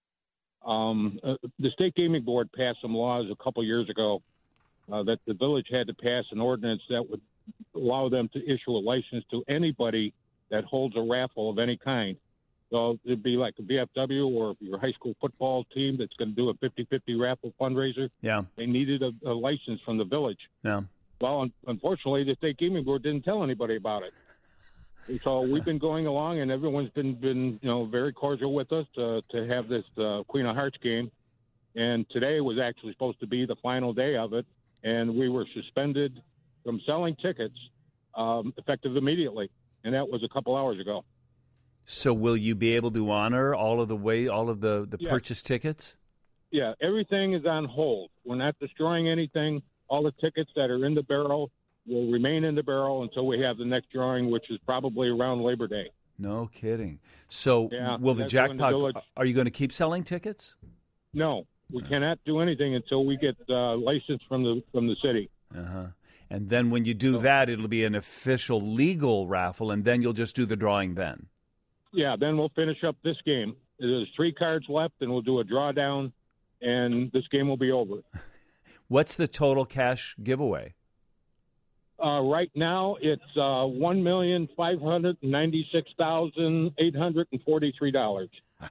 Um, uh, the State Gaming Board passed some laws a couple years ago uh, that the village had to pass an ordinance that would allow them to issue a license to anybody that holds a raffle of any kind. So it'd be like a V F W or your high school football team that's going to do a fifty-fifty raffle fundraiser. Yeah. They needed a, a license from the village. Yeah. Well, un- unfortunately, the State Gaming Board didn't tell anybody about it. And so we've been going along, and everyone's been, been you know, very cordial with us to, to have this uh, Queen of Hearts game. And today was actually supposed to be the final day of it, and we were suspended from selling tickets um, effective immediately, and that was a couple hours ago. So will you be able to honor all of the way, all of the, the Yeah. purchase tickets? Yeah, everything is on hold. We're not destroying anything. All the tickets that are in the barrel will remain in the barrel until we have the next drawing, which is probably around Labor Day. No kidding. So Yeah, will the that's when the jackpot, village- are you going to keep selling tickets? No, we cannot do anything until we get uh, license from the from the city. Uh-huh. And then when you do that, it'll be an official legal raffle, and then you'll just do the drawing then. Yeah, then we'll finish up this game. There's three cards left, and we'll do a drawdown, and this game will be over. What's the total cash giveaway? Uh, right now, it's uh, one million five hundred ninety-six thousand eight hundred and forty-three dollars.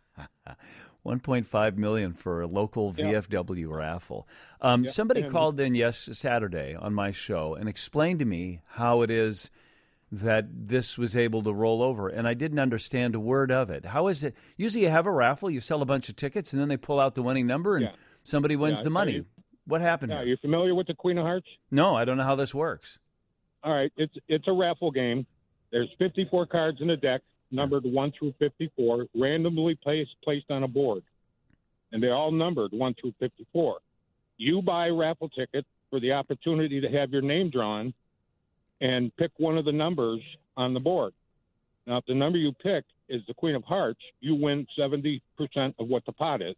one point five million dollars for a local Yep. V F W raffle. Um, Yep, Somebody and- called in yes Saturday on my show and explained to me how it is that this was able to roll over, and I didn't understand a word of it. How is it? Usually you have a raffle, you sell a bunch of tickets, and then they pull out the winning number, and Yeah. somebody wins Yeah, the are money. you- What happened Yeah, here? are you familiar with the Queen of Hearts? No, I don't know how this works. All right, it's it's a raffle game. There's fifty-four cards in a deck, numbered one through fifty-four, randomly placed placed on a board, and they're all numbered one through fifty-four. You buy a raffle ticket for the opportunity to have your name drawn, and pick one of the numbers on the board. Now, if the number you pick is the Queen of Hearts, you win seventy percent of what the pot is.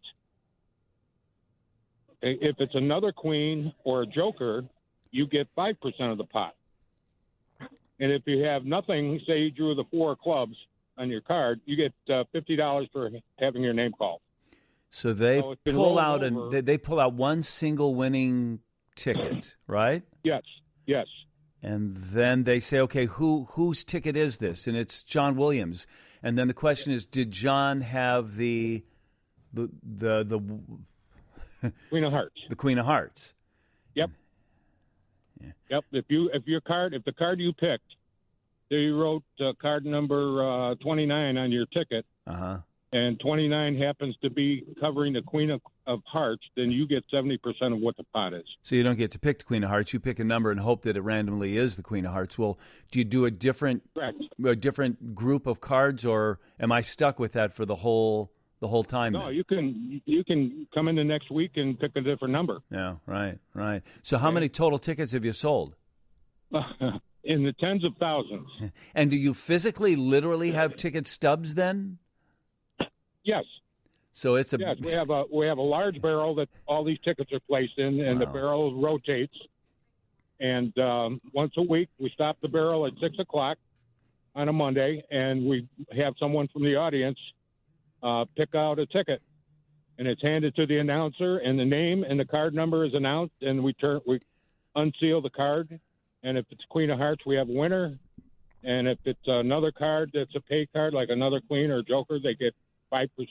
If it's another queen or a joker, you get five percent of the pot. And if you have nothing, say you drew the four clubs on your card, you get uh, fifty dollars for having your name called. So they So it's been pull rolled out over. and they, they pull out one single winning ticket, right? Yes, yes. And then they say, okay, who whose ticket is this? And it's John Williams. And then the question is, did John have the the the the Queen of Hearts. the Queen of Hearts? Yep. Yep. If you if your card if the card you picked, so you wrote uh, card number uh, twenty-nine on your ticket, Uh-huh. and twenty-nine happens to be covering the Queen of, of Hearts, then you get seventy percent of what the pot is. So you don't get to pick the Queen of Hearts. You pick a number and hope that it randomly is the Queen of Hearts. Well, do you do a different Correct. a different group of cards, or am I stuck with that for the whole the whole time? No, then? you can you can come in the next week and pick a different number. Yeah, right, right. So how many total tickets have you sold? In the tens of thousands. And do you physically, literally have ticket stubs then? Yes. So it's a Yes, we have a we have a large barrel that all these tickets are placed in, and the Wow. barrel rotates. And um, once a week, we stop the barrel at six o'clock on a Monday, and we have someone from the audience uh, pick out a ticket, and it's handed to the announcer, and the name and the card number is announced, and we turn we unseal the card, and if it's Queen of Hearts, we have a winner, and if it's another card that's a pay card, like another Queen or Joker, they get five percent.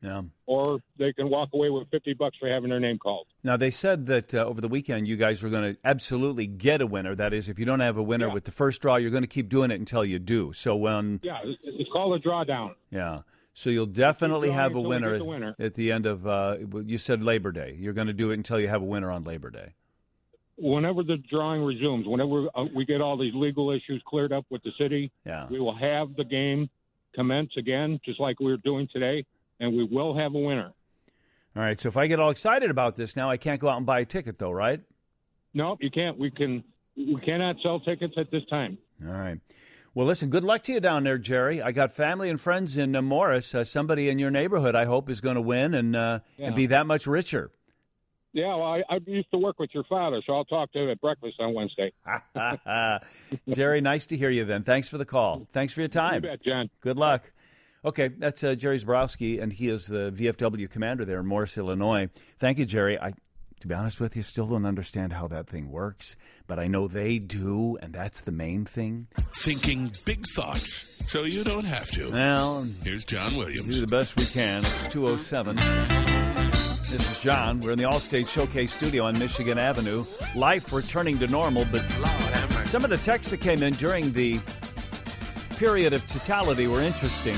Yeah. or they can walk away with fifty bucks for having their name called. Now, they said that uh, over the weekend you guys were going to absolutely get a winner. That is, if you don't have a winner Yeah. with the first draw, you're going to keep doing it until you do. So when Yeah, it's- it's called a drawdown. Yeah. So you'll definitely drawing have a until we winner, get the winner. at the end of, uh, you said Labor Day. You're going to do it until you have a winner on Labor Day. Whenever the drawing resumes, whenever uh, we get all these legal issues cleared up with the city, Yeah. we will have the game commence again, just like we we're doing today, and we will have a winner. All right. So if I get all excited about this now, I can't go out and buy a ticket, though, right? No, you can't. We can. We cannot sell tickets at this time. All right. Well, listen, good luck to you down there, Jerry. I got family and friends in uh, Morris. Uh, somebody in your neighborhood, I hope, is going to win and uh, Yeah. and be that much richer. Yeah, well, I, I used to work with your father, so I'll talk to him at breakfast on Wednesday. Jerry, nice to hear you then. Thanks for the call. Thanks for your time. You bet, John. Good luck. Okay, that's uh, Jerry Zabrowski, and he is the V F W commander there in Morris, Illinois. Thank you, Jerry. I, to be honest with you, still don't understand how that thing works, but I know they do, and that's the main thing. Thinking big thoughts so you don't have to. Well, here's John Williams. Do the best we can. It's two oh seven. This is John. We're in the Allstate Showcase studio on Michigan Avenue. Life returning to normal, but some of the texts that came in during the period of totality were interesting.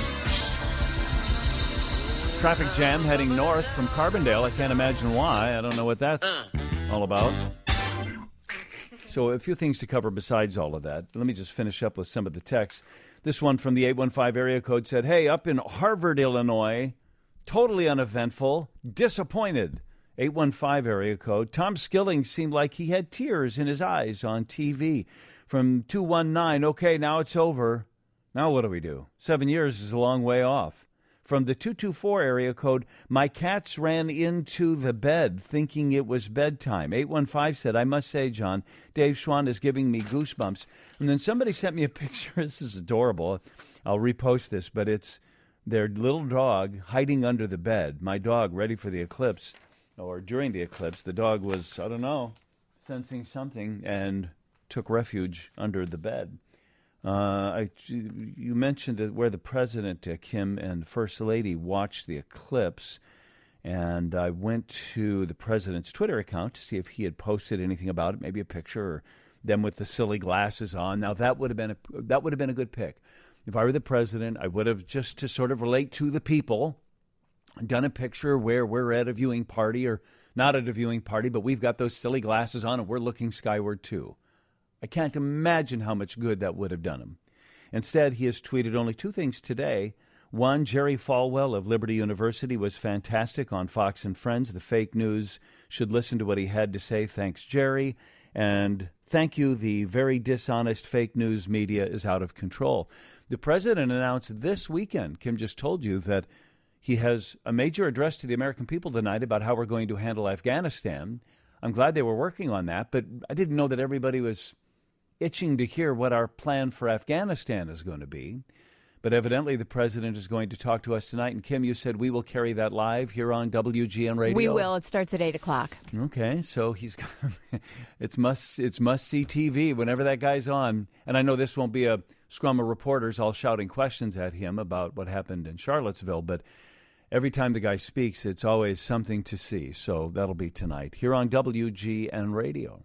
Traffic jam heading north from Carbondale. I can't imagine why. I don't know what that's all about. So a few things to cover besides all of that. Let me just finish up with some of the texts. This one from the eight one five area code said, hey, up in Harvard, Illinois, totally uneventful, disappointed. eight one five area code. Tom Skilling seemed like he had tears in his eyes on T V. From two one nine, okay, now it's over. Now what do we do? Seven years is a long way off. From the two two four area code, my cats ran into the bed thinking it was bedtime. eight one five said, I must say, John, Dave Schwann is giving me goosebumps. And then somebody sent me a picture. This is adorable. I'll repost this, but it's their little dog hiding under the bed. My dog, ready for the eclipse, or during the eclipse, the dog was, I don't know, sensing something and took refuge under the bed. Uh, I, you mentioned that where the president, uh, Kim, and First Lady watched the eclipse, and I went to the president's Twitter account to see if he had posted anything about it, maybe a picture, or them with the silly glasses on. Now that would have been a that would have been a good pick. If I were the president, I would have, just to sort of relate to the people, done a picture where we're at a viewing party, or not at a viewing party, but we've got those silly glasses on and we're looking skyward too. I can't imagine how much good that would have done him. Instead, he has tweeted only two things today. One, Jerry Falwell of Liberty University was fantastic on Fox and Friends. The fake news should listen to what he had to say. Thanks, Jerry. And thank you, the very dishonest fake news media is out of control. The president announced this weekend, Kim just told you, that he has a major address to the American people tonight about how we're going to handle Afghanistan. I'm glad they were working on that, but I didn't know that everybody was itching to hear what our plan for Afghanistan is going to be. But evidently the president is going to talk to us tonight. And Kim, you said we will carry that live here on W G N Radio. We will. It starts at eight o'clock. Okay, so he's got, it's must it's must see T V whenever that guy's on. And I know this won't be a scrum of reporters all shouting questions at him about what happened in Charlottesville, but every time the guy speaks, it's always something to see. So that'll be tonight here on W G N Radio.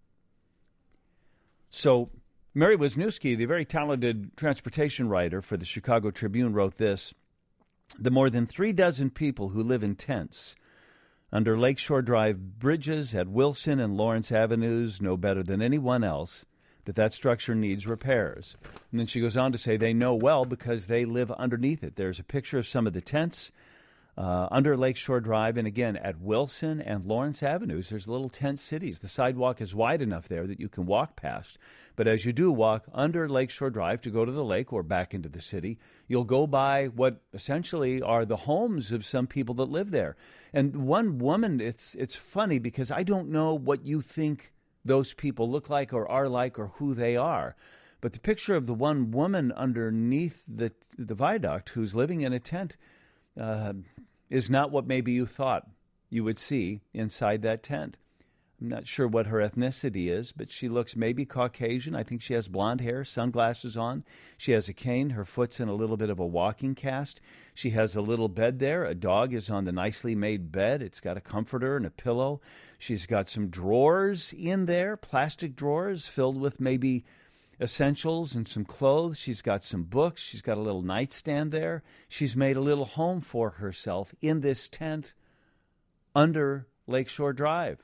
So Mary Wisniewski, the very talented transportation writer for the Chicago Tribune, wrote this: the more than three dozen people who live in tents under Lakeshore Drive bridges at Wilson and Lawrence Avenues know better than anyone else that that structure needs repairs. And then she goes on to say they know well because they live underneath it. There's a picture of some of the tents Uh, under Lakeshore Drive, and again, at Wilson and Lawrence Avenues, there's little tent cities. The sidewalk is wide enough there that you can walk past. But as you do walk under Lakeshore Drive to go to the lake or back into the city, you'll go by what essentially are the homes of some people that live there. And one woman, it's it's funny because I don't know what you think those people look like or are like or who they are. But the picture of the one woman underneath the, the viaduct who's living in a tent Uh, is not what maybe you thought you would see inside that tent. I'm not sure what her ethnicity is, but she looks maybe Caucasian. I think she has blonde hair, sunglasses on. She has a cane. Her foot's in a little bit of a walking cast. She has a little bed there. A dog is on the nicely made bed. It's got a comforter and a pillow. She's got some drawers in there, plastic drawers filled with maybe essentials and some clothes. She's got some books. She's got a little nightstand there. She's made a little home for herself in this tent under Lakeshore Drive.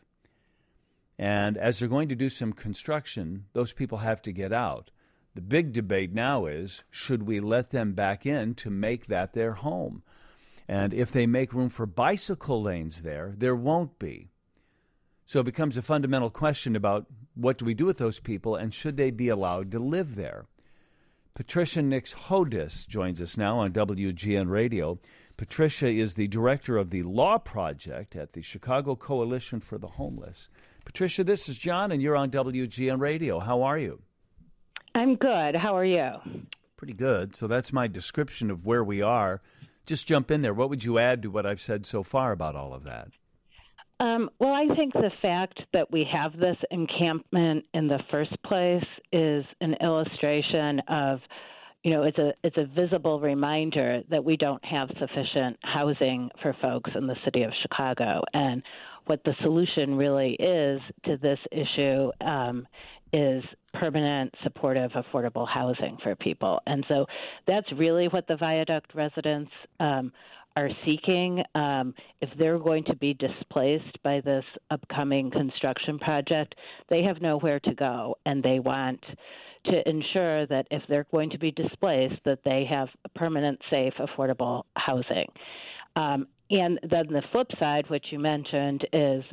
And as they're going to do some construction, those people have to get out. The big debate now is, should we let them back in to make that their home? And if they make room for bicycle lanes there, there won't be. So it becomes a fundamental question about what do we do with those people and should they be allowed to live there? Patricia Nix Hodis joins us now on W G N Radio. Patricia is the director of the Law Project at the Chicago Coalition for the Homeless. Patricia, this is John, and you're on W G N Radio. How are you? I'm good. How are you? Pretty good. So that's my description of where we are. Just jump in there. What would you add to what I've said so far about all of that? Um, well, I think the fact that we have this encampment in the first place is an illustration of, you know, it's a it's a visible reminder that we don't have sufficient housing for folks in the city of Chicago. And what the solution really is to this issue um, is permanent, supportive, affordable housing for people. And so that's really what the Viaduct residents um, are seeking. Um, if they're going to be displaced by this upcoming construction project, they have nowhere to go, and they want to ensure that if they're going to be displaced, that they have permanent, safe, affordable housing. Um, and then the flip side, which you mentioned, is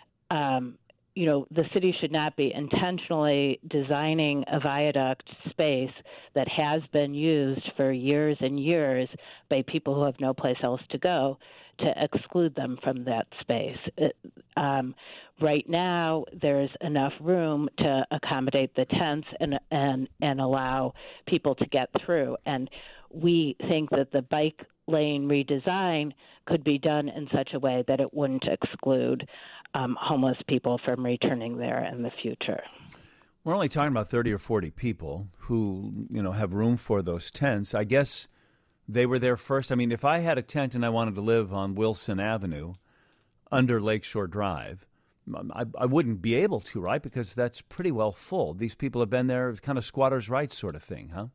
um, you know, the city should not be intentionally designing a viaduct space that has been used for years and years by people who have no place else to go to exclude them from that space. It, um, right now, there's enough room to accommodate the tents and, and, and allow people to get through. And we think that the bike lane redesign could be done in such a way that it wouldn't exclude um, homeless people from returning there in the future. We're only talking about thirty or forty people who, you know, have room for those tents. I guess they were there first. I mean, if I had a tent and I wanted to live on Wilson Avenue under Lakeshore Drive, I, I wouldn't be able to, right? Because that's pretty well full. These people have been there, kind of squatters' rights sort of thing, huh?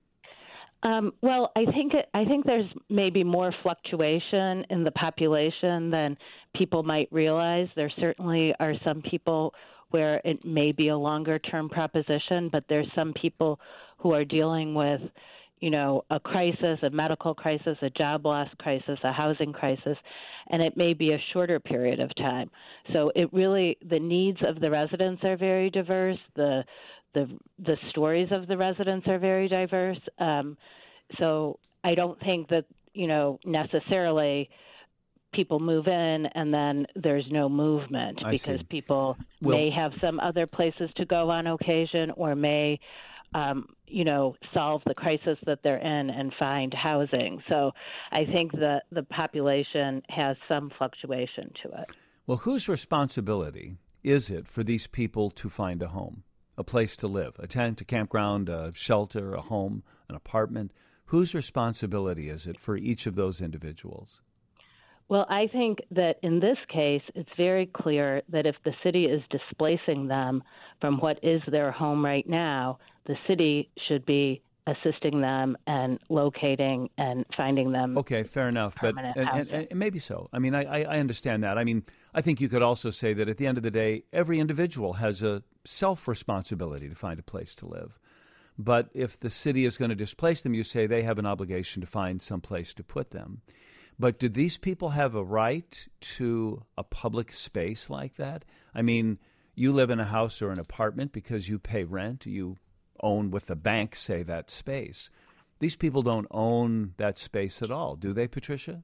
Um, well, I think it, I think there's maybe more fluctuation in the population than people might realize. There certainly are some people where it may be a longer-term proposition, but there's some people who are dealing with, you know, a crisis, a medical crisis, a job loss crisis, a housing crisis, and it may be a shorter period of time. So it really, the needs of the residents are very diverse. The The the stories of the residents are very diverse. Um, so I don't think that, you know, necessarily people move in and then there's no movement I because see. people Well, may have some other places to go on occasion or may, um, you know, solve the crisis that they're in and find housing. So I think that the population has some fluctuation to it. Well, whose responsibility is it for these people to find a home? A place to live, a tent, a campground, a shelter, a home, an apartment. Whose responsibility is it for each of those individuals? Well, I think that in this case, it's very clear that if the city is displacing them from what is their home right now, the city should be assisting them and locating and finding them. Okay, fair enough. But permanent and, and, housing. and maybe so. I mean, I, I I understand that. I mean, I think you could also say that at the end of the day, every individual has a self-responsibility to find a place to live. But if the city is going to displace them, you say they have an obligation to find some place to put them. But do these people have a right to a public space like that? I mean, you live in a house or an apartment because you pay rent. You own with the bank, say, that space. These people don't own that space at all, do they, Patricia?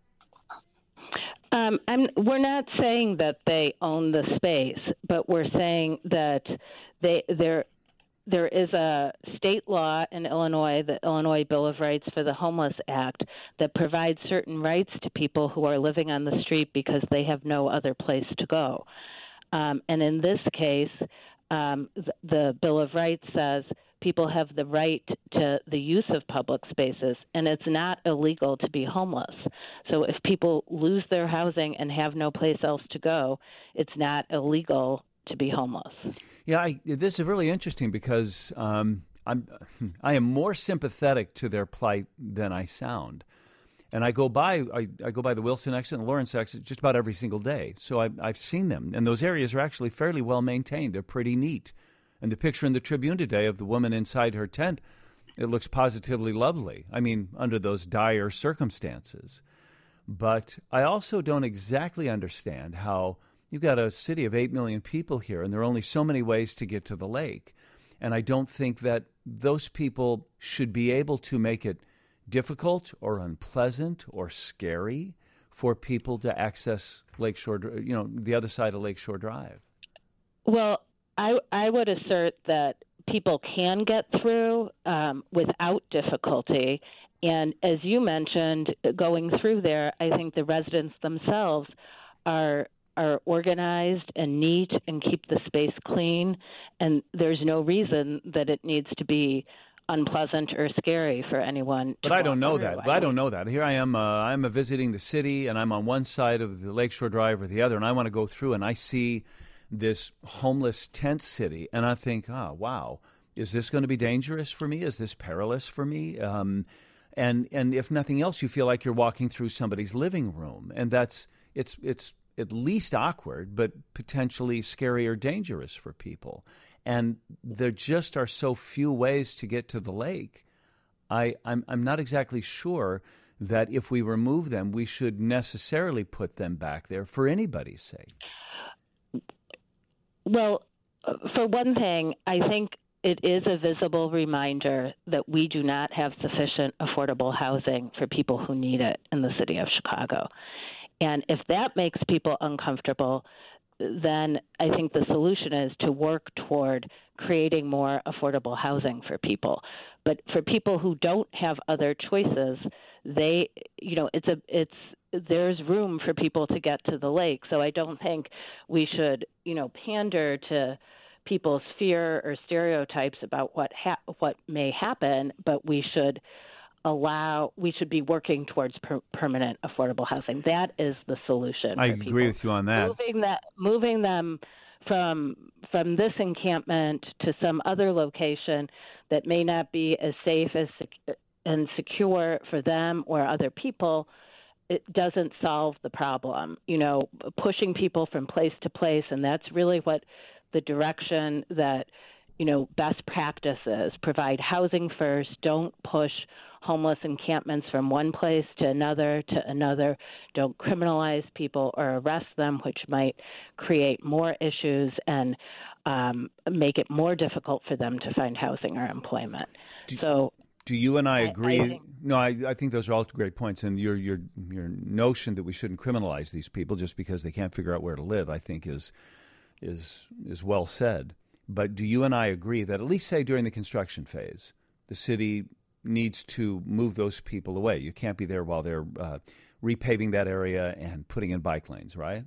Um, I'm, we're not saying that they own the space, but we're saying that they there there is a state law in Illinois, the Illinois Bill of Rights for the Homeless Act, that provides certain rights to people who are living on the street because they have no other place to go. Um, and in this case, um, the, the Bill of Rights says people have the right to the use of public spaces, and it's not illegal to be homeless. So if people lose their housing and have no place else to go, it's not illegal to be homeless. Yeah, I, this is really interesting because um, I'm I am more sympathetic to their plight than I sound. And I go by I, I go by the Wilson exit and Lawrence exit just about every single day. So I, I've seen them, and those areas are actually fairly well maintained. They're pretty neat. And the picture in the Tribune today of the woman inside her tent, it looks positively lovely. I mean, under those dire circumstances. But I also don't exactly understand how you've got a city of eight million people here, and there are only so many ways to get to the lake. And I don't think that those people should be able to make it difficult or unpleasant or scary for people to access Lakeshore, you know, the other side of Lakeshore Drive. Well, I, I would assert that people can get through um, without difficulty. And as you mentioned, going through there, I think the residents themselves are are organized and neat and keep the space clean. And there's no reason that it needs to be unpleasant or scary for anyone. But I don't know that. But I don't know that. Here I am. Uh, I'm visiting the city, and I'm on one side of the Lakeshore Drive or the other, and I want to go through, and I see this homeless tent city, and I think, oh, wow, is this going to be dangerous for me? Is this perilous for me? Um, and and if nothing else, you feel like you're walking through somebody's living room, and that's it's it's at least awkward, but potentially scary or dangerous for people. And there just are so few ways to get to the lake. I, I'm, I'm not exactly sure that if we remove them, we should necessarily put them back there for anybody's sake. Well, for one thing, I think it is a visible reminder that we do not have sufficient affordable housing for people who need it in the city of Chicago. And if that makes people uncomfortable, then I think the solution is to work toward creating more affordable housing for people. But for people who don't have other choices, they, you know, it's a, it's, there's room for people to get to the lake. So I don't think we should, you know, pander to people's fear or stereotypes about what ha- what may happen, but we should allow, we should be working towards per- permanent affordable housing. That is the solution. I for agree people. with you on that. Moving that, moving them from from this encampment to some other location that may not be as safe as sec- and secure for them or other people, it doesn't solve the problem. You know, pushing people from place to place, and that's really what the direction that, you know, best practices. Provide housing first. Don't push homeless encampments from one place to another to another. Don't criminalize people or arrest them, which might create more issues and um, make it more difficult for them to find housing or employment. Do, so, do you and I agree? I, I think, no, I, I think those are all great points. And your your your notion that we shouldn't criminalize these people just because they can't figure out where to live, I think is is is well said. But do you and I agree that at least say during the construction phase, the city needs to move those people away? You can't be there while they're uh, repaving that area and putting in bike lanes, right?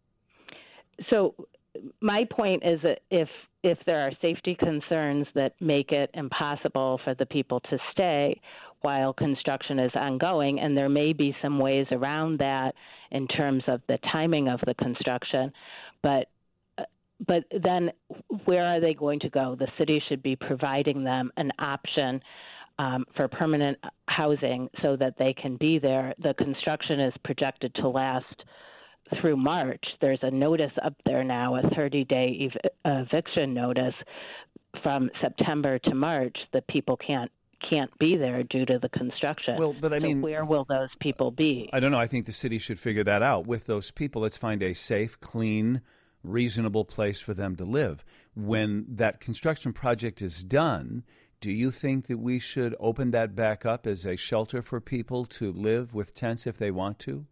So my point is that if if there are safety concerns that make it impossible for the people to stay while construction is ongoing, and there may be some ways around that in terms of the timing of the construction, but But then where are they going to go? The city should be providing them an option um, for permanent housing so that they can be there. The construction is projected to last through March. There's a notice up there now, a thirty-day ev- eviction notice from September to March that people can't can't be there due to the construction. Well, but I so mean, where will those people be? I don't know. I think the city should figure that out. With those people, let's find a safe, clean, reasonable place for them to live. When that construction project is done, do you think that we should open that back up as a shelter for people to live with tents if they want to?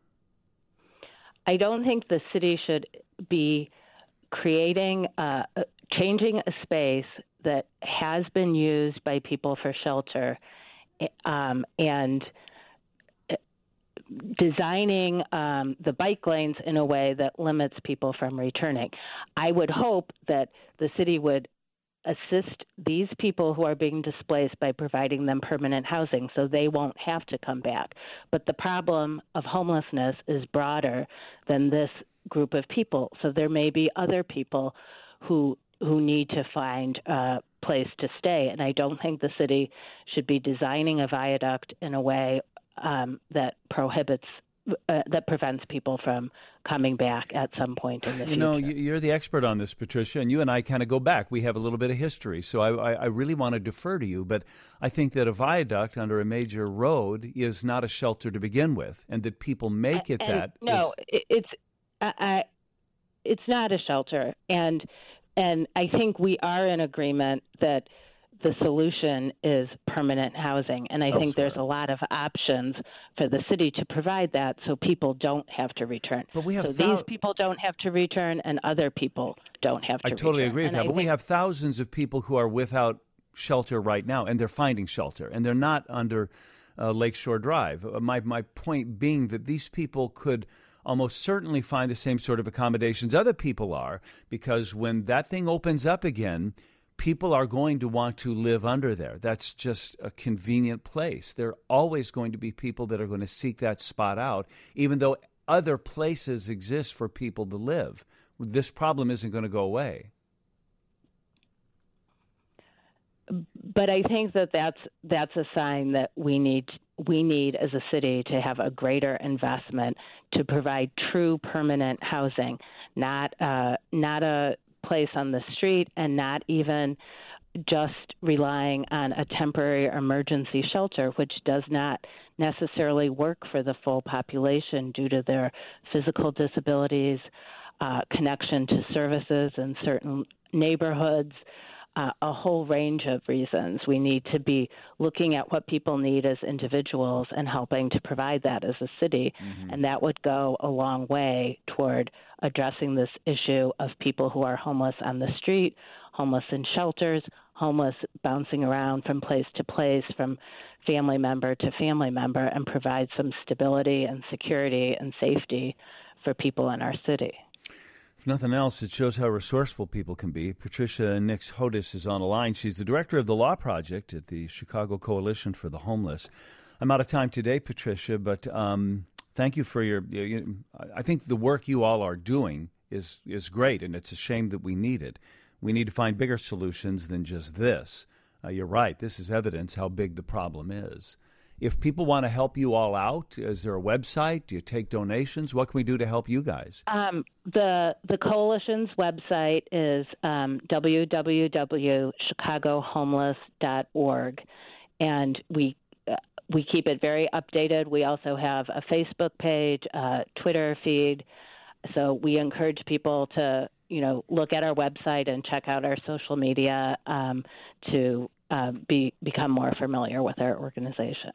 I don't think the city should be creating, uh, changing a space that has been used by people for shelter um, and designing um, the bike lanes in a way that limits people from returning. I would hope that the city would assist these people who are being displaced by providing them permanent housing so they won't have to come back. But the problem of homelessness is broader than this group of people. So there may be other people who who need to find a place to stay. And I don't think the city should be designing a viaduct in a way um, that prohibits Uh, that prevents people from coming back at some point in the future. You know, you're the expert on this, Patricia, and you and I kind of go back. We have a little bit of history, so I, I, I really want to defer to you, but I think that a viaduct under a major road is not a shelter to begin with, and that people make it and, that. No, is... it's I, I, it's not a shelter, and and I think we are in agreement that the solution is permanent housing. And I Elsewhere. think there's a lot of options for the city to provide that so people don't have to return. But we have so thou- these people don't have to return and other people don't have to I totally return. agree with and that. I But we think- have thousands of people who are without shelter right now, and they're finding shelter, and they're not under uh, Lakeshore Drive. Uh, my, my point being that these people could almost certainly find the same sort of accommodations other people are, because when that thing opens up again, people are going to want to live under there. That's just a convenient place. There are always going to be people that are going to seek that spot out, even though other places exist for people to live. This problem isn't going to go away. But I think that that's that's a sign that we need we need as a city to have a greater investment to provide true permanent housing, not uh, not a place on the street, and not even just relying on a temporary emergency shelter, which does not necessarily work for the full population due to their physical disabilities, uh, connection to services in certain neighborhoods, uh, a whole range of reasons. We need to be looking at what people need as individuals and helping to provide that as a city, mm-hmm. and that would go a long way toward addressing this issue of people who are homeless on the street, homeless in shelters, homeless bouncing around from place to place, from family member to family member, and provide some stability and security and safety for people in our city. If nothing else, it shows how resourceful people can be. Patricia Nix Hodis is on the line. She's the director of the Law Project at the Chicago Coalition for the Homeless. I'm out of time today, Patricia, but um, thank you for your, you, I think the work you all are doing is is great, and it's a shame that we need it. We need to find bigger solutions than just this. Uh, you're right. This is evidence how big the problem is. If people want to help you all out, is there a website? Do you take donations? What can we do to help you guys? Um, the the coalition's website is um, w w w dot chicago homeless dot org, and we uh, we keep it very updated. We also have a Facebook page, a Twitter feed, so we encourage people to you know look at our website and check out our social media um, to uh, be become more familiar with our organization.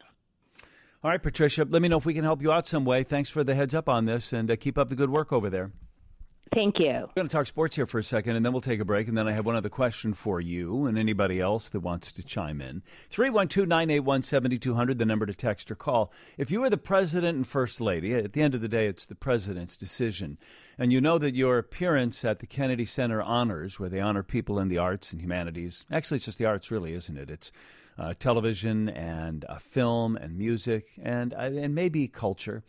All right, Patricia, let me know if we can help you out some way. Thanks for the heads up on this, and uh, keep up the good work over there. Thank you. We're going to talk sports here for a second, and then we'll take a break, and then I have one other question for you and anybody else that wants to chime in. three one two, nine eight one, seven two zero zero, the number to text or call. If you were the president and first lady, at the end of the day, it's the president's decision, and you know that your appearance at the Kennedy Center Honors, where they honor people in the arts and humanities, actually it's just the arts really, isn't it? It's uh, television and uh, film and music and, uh, and maybe culture.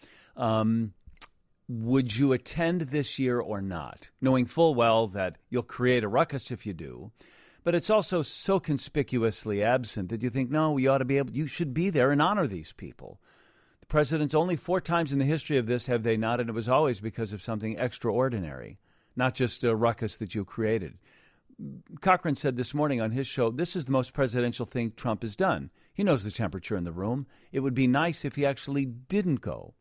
Um Would you attend this year or not, knowing full well that you'll create a ruckus if you do? But it's also so conspicuously absent that you think, no, we ought to be able, you should be there and honor these people. The presidents only four times in the history of this have they not, and it was always because of something extraordinary, not just a ruckus that you created. Cochran said this morning on his show, this is the most presidential thing Trump has done. He knows the temperature in the room. It would be nice if he actually didn't go.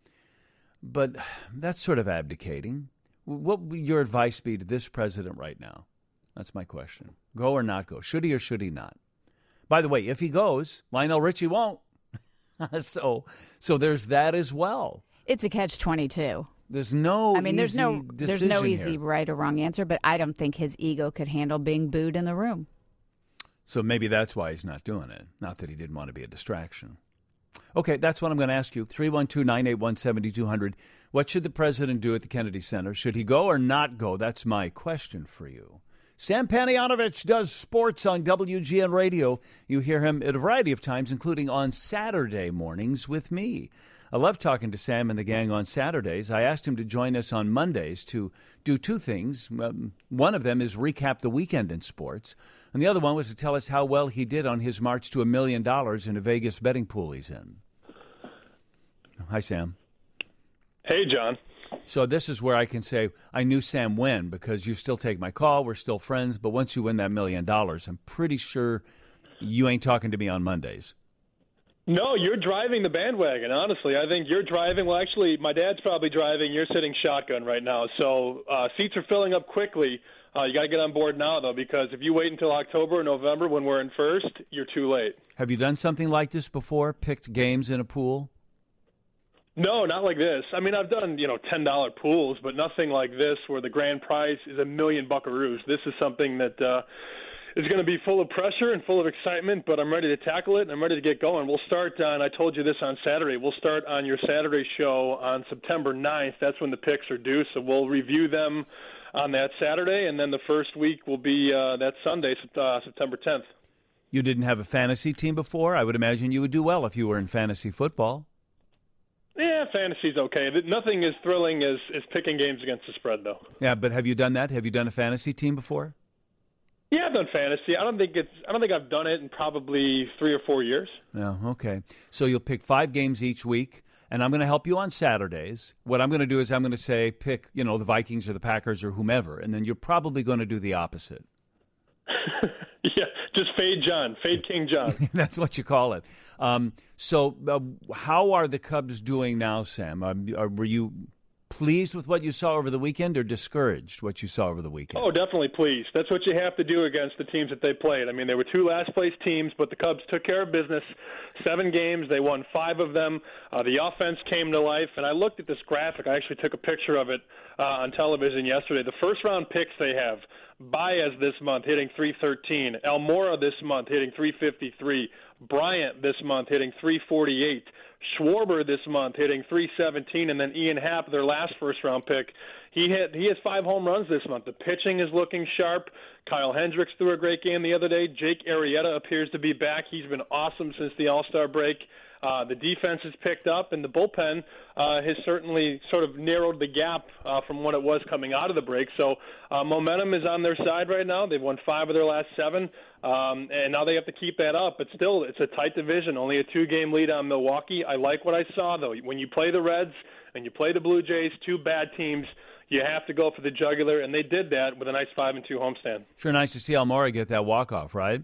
But that's sort of abdicating. What would your advice be to this president right now? That's my question. Go or not go? Should he or should he not? By the way, if he goes, Lionel Richie won't. so so there's that as well. It's a catch twenty-two. There's no I mean, there's easy no there's no easy here. right or wrong answer, but I don't think his ego could handle being booed in the room. So maybe that's why he's not doing it. Not that he didn't want to be a distraction. Okay, that's what I'm going to ask you. three one two, nine eight one, seven two zero zero. What should the president do at the Kennedy Center? Should he go or not go? That's my question for you. Sam Panayotovich does sports on W G N Radio. You hear him at a variety of times, including on Saturday mornings with me. I love talking to Sam and the gang on Saturdays. I asked him to join us on Mondays to do two things. Um, one of them is recap the weekend in sports, and the other one was to tell us how well he did on his march to a million dollars in a Vegas betting pool he's in. Hi, Sam. Hey, John. So this is where I can say I knew Sam when, because you still take my call. We're still friends. But once you win that million dollars, I'm pretty sure you ain't talking to me on Mondays. No, you're driving the bandwagon, honestly. I think you're driving. Well, actually, my dad's probably driving. You're sitting shotgun right now. So uh, seats are filling up quickly. Uh, you got to get on board now, though, because if you wait until October or November when we're in first, you're too late. Have you done something like this before, picked games in a pool? No, not like this. I mean, I've done, you know, ten dollar pools, but nothing like this where the grand prize is a million buckaroos. This is something that uh, is going to be full of pressure and full of excitement, but I'm ready to tackle it, and I'm ready to get going. We'll start on, I told you this on Saturday, we'll start on your Saturday show on September ninth. That's when the picks are due, so we'll review them on that Saturday, and then the first week will be uh, that Sunday, uh, September tenth. You didn't have a fantasy team before? I would imagine you would do well if you were in fantasy football. Yeah, fantasy's okay. Nothing as thrilling as, as picking games against the spread, though. Yeah, but have you done that? Have you done a fantasy team before? Yeah, I've done fantasy. I don't think it's. I don't think I've done it in probably three or four years. Yeah, okay. So you'll pick five games each week, and I'm going to help you on Saturdays. What I'm going to do is I'm going to say pick, you know, the Vikings or the Packers or whomever, and then you're probably going to do the opposite. Yeah, just fade John, fade King John. That's what you call it. Um, so uh, how are the Cubs doing now, Sam? Um, are, were you pleased with what you saw over the weekend or discouraged what you saw over the weekend? Oh, definitely pleased. That's what you have to do against the teams that they played. I mean, there were two last-place teams, but the Cubs took care of business. Seven games, they won five of them. Uh, the offense came to life, and I looked at this graphic. I actually took a picture of it uh, on television yesterday. The first-round picks they have, Baez this month hitting three thirteen, Almora this month hitting three fifty-three, Bryant this month hitting three forty-eight, Schwarber this month hitting three seventeen, and then Ian Happ, their last first-round pick, he hit he has five home runs this month. The pitching is looking sharp. Kyle Hendricks threw a great game the other day. Jake Arrieta appears to be back. He's been awesome since the All-Star break. Uh, the defense has picked up, and the bullpen uh, has certainly sort of narrowed the gap uh, from what it was coming out of the break. So uh, momentum is on their side right now. They've won five of their last seven, um, and now they have to keep that up. But still, it's a tight division, only a two-game lead on Milwaukee. I like what I saw, though. When you play the Reds and you play the Blue Jays, two bad teams, you have to go for the jugular, and they did that with a nice five and two homestand. Sure nice to see Almora get that walk-off, right?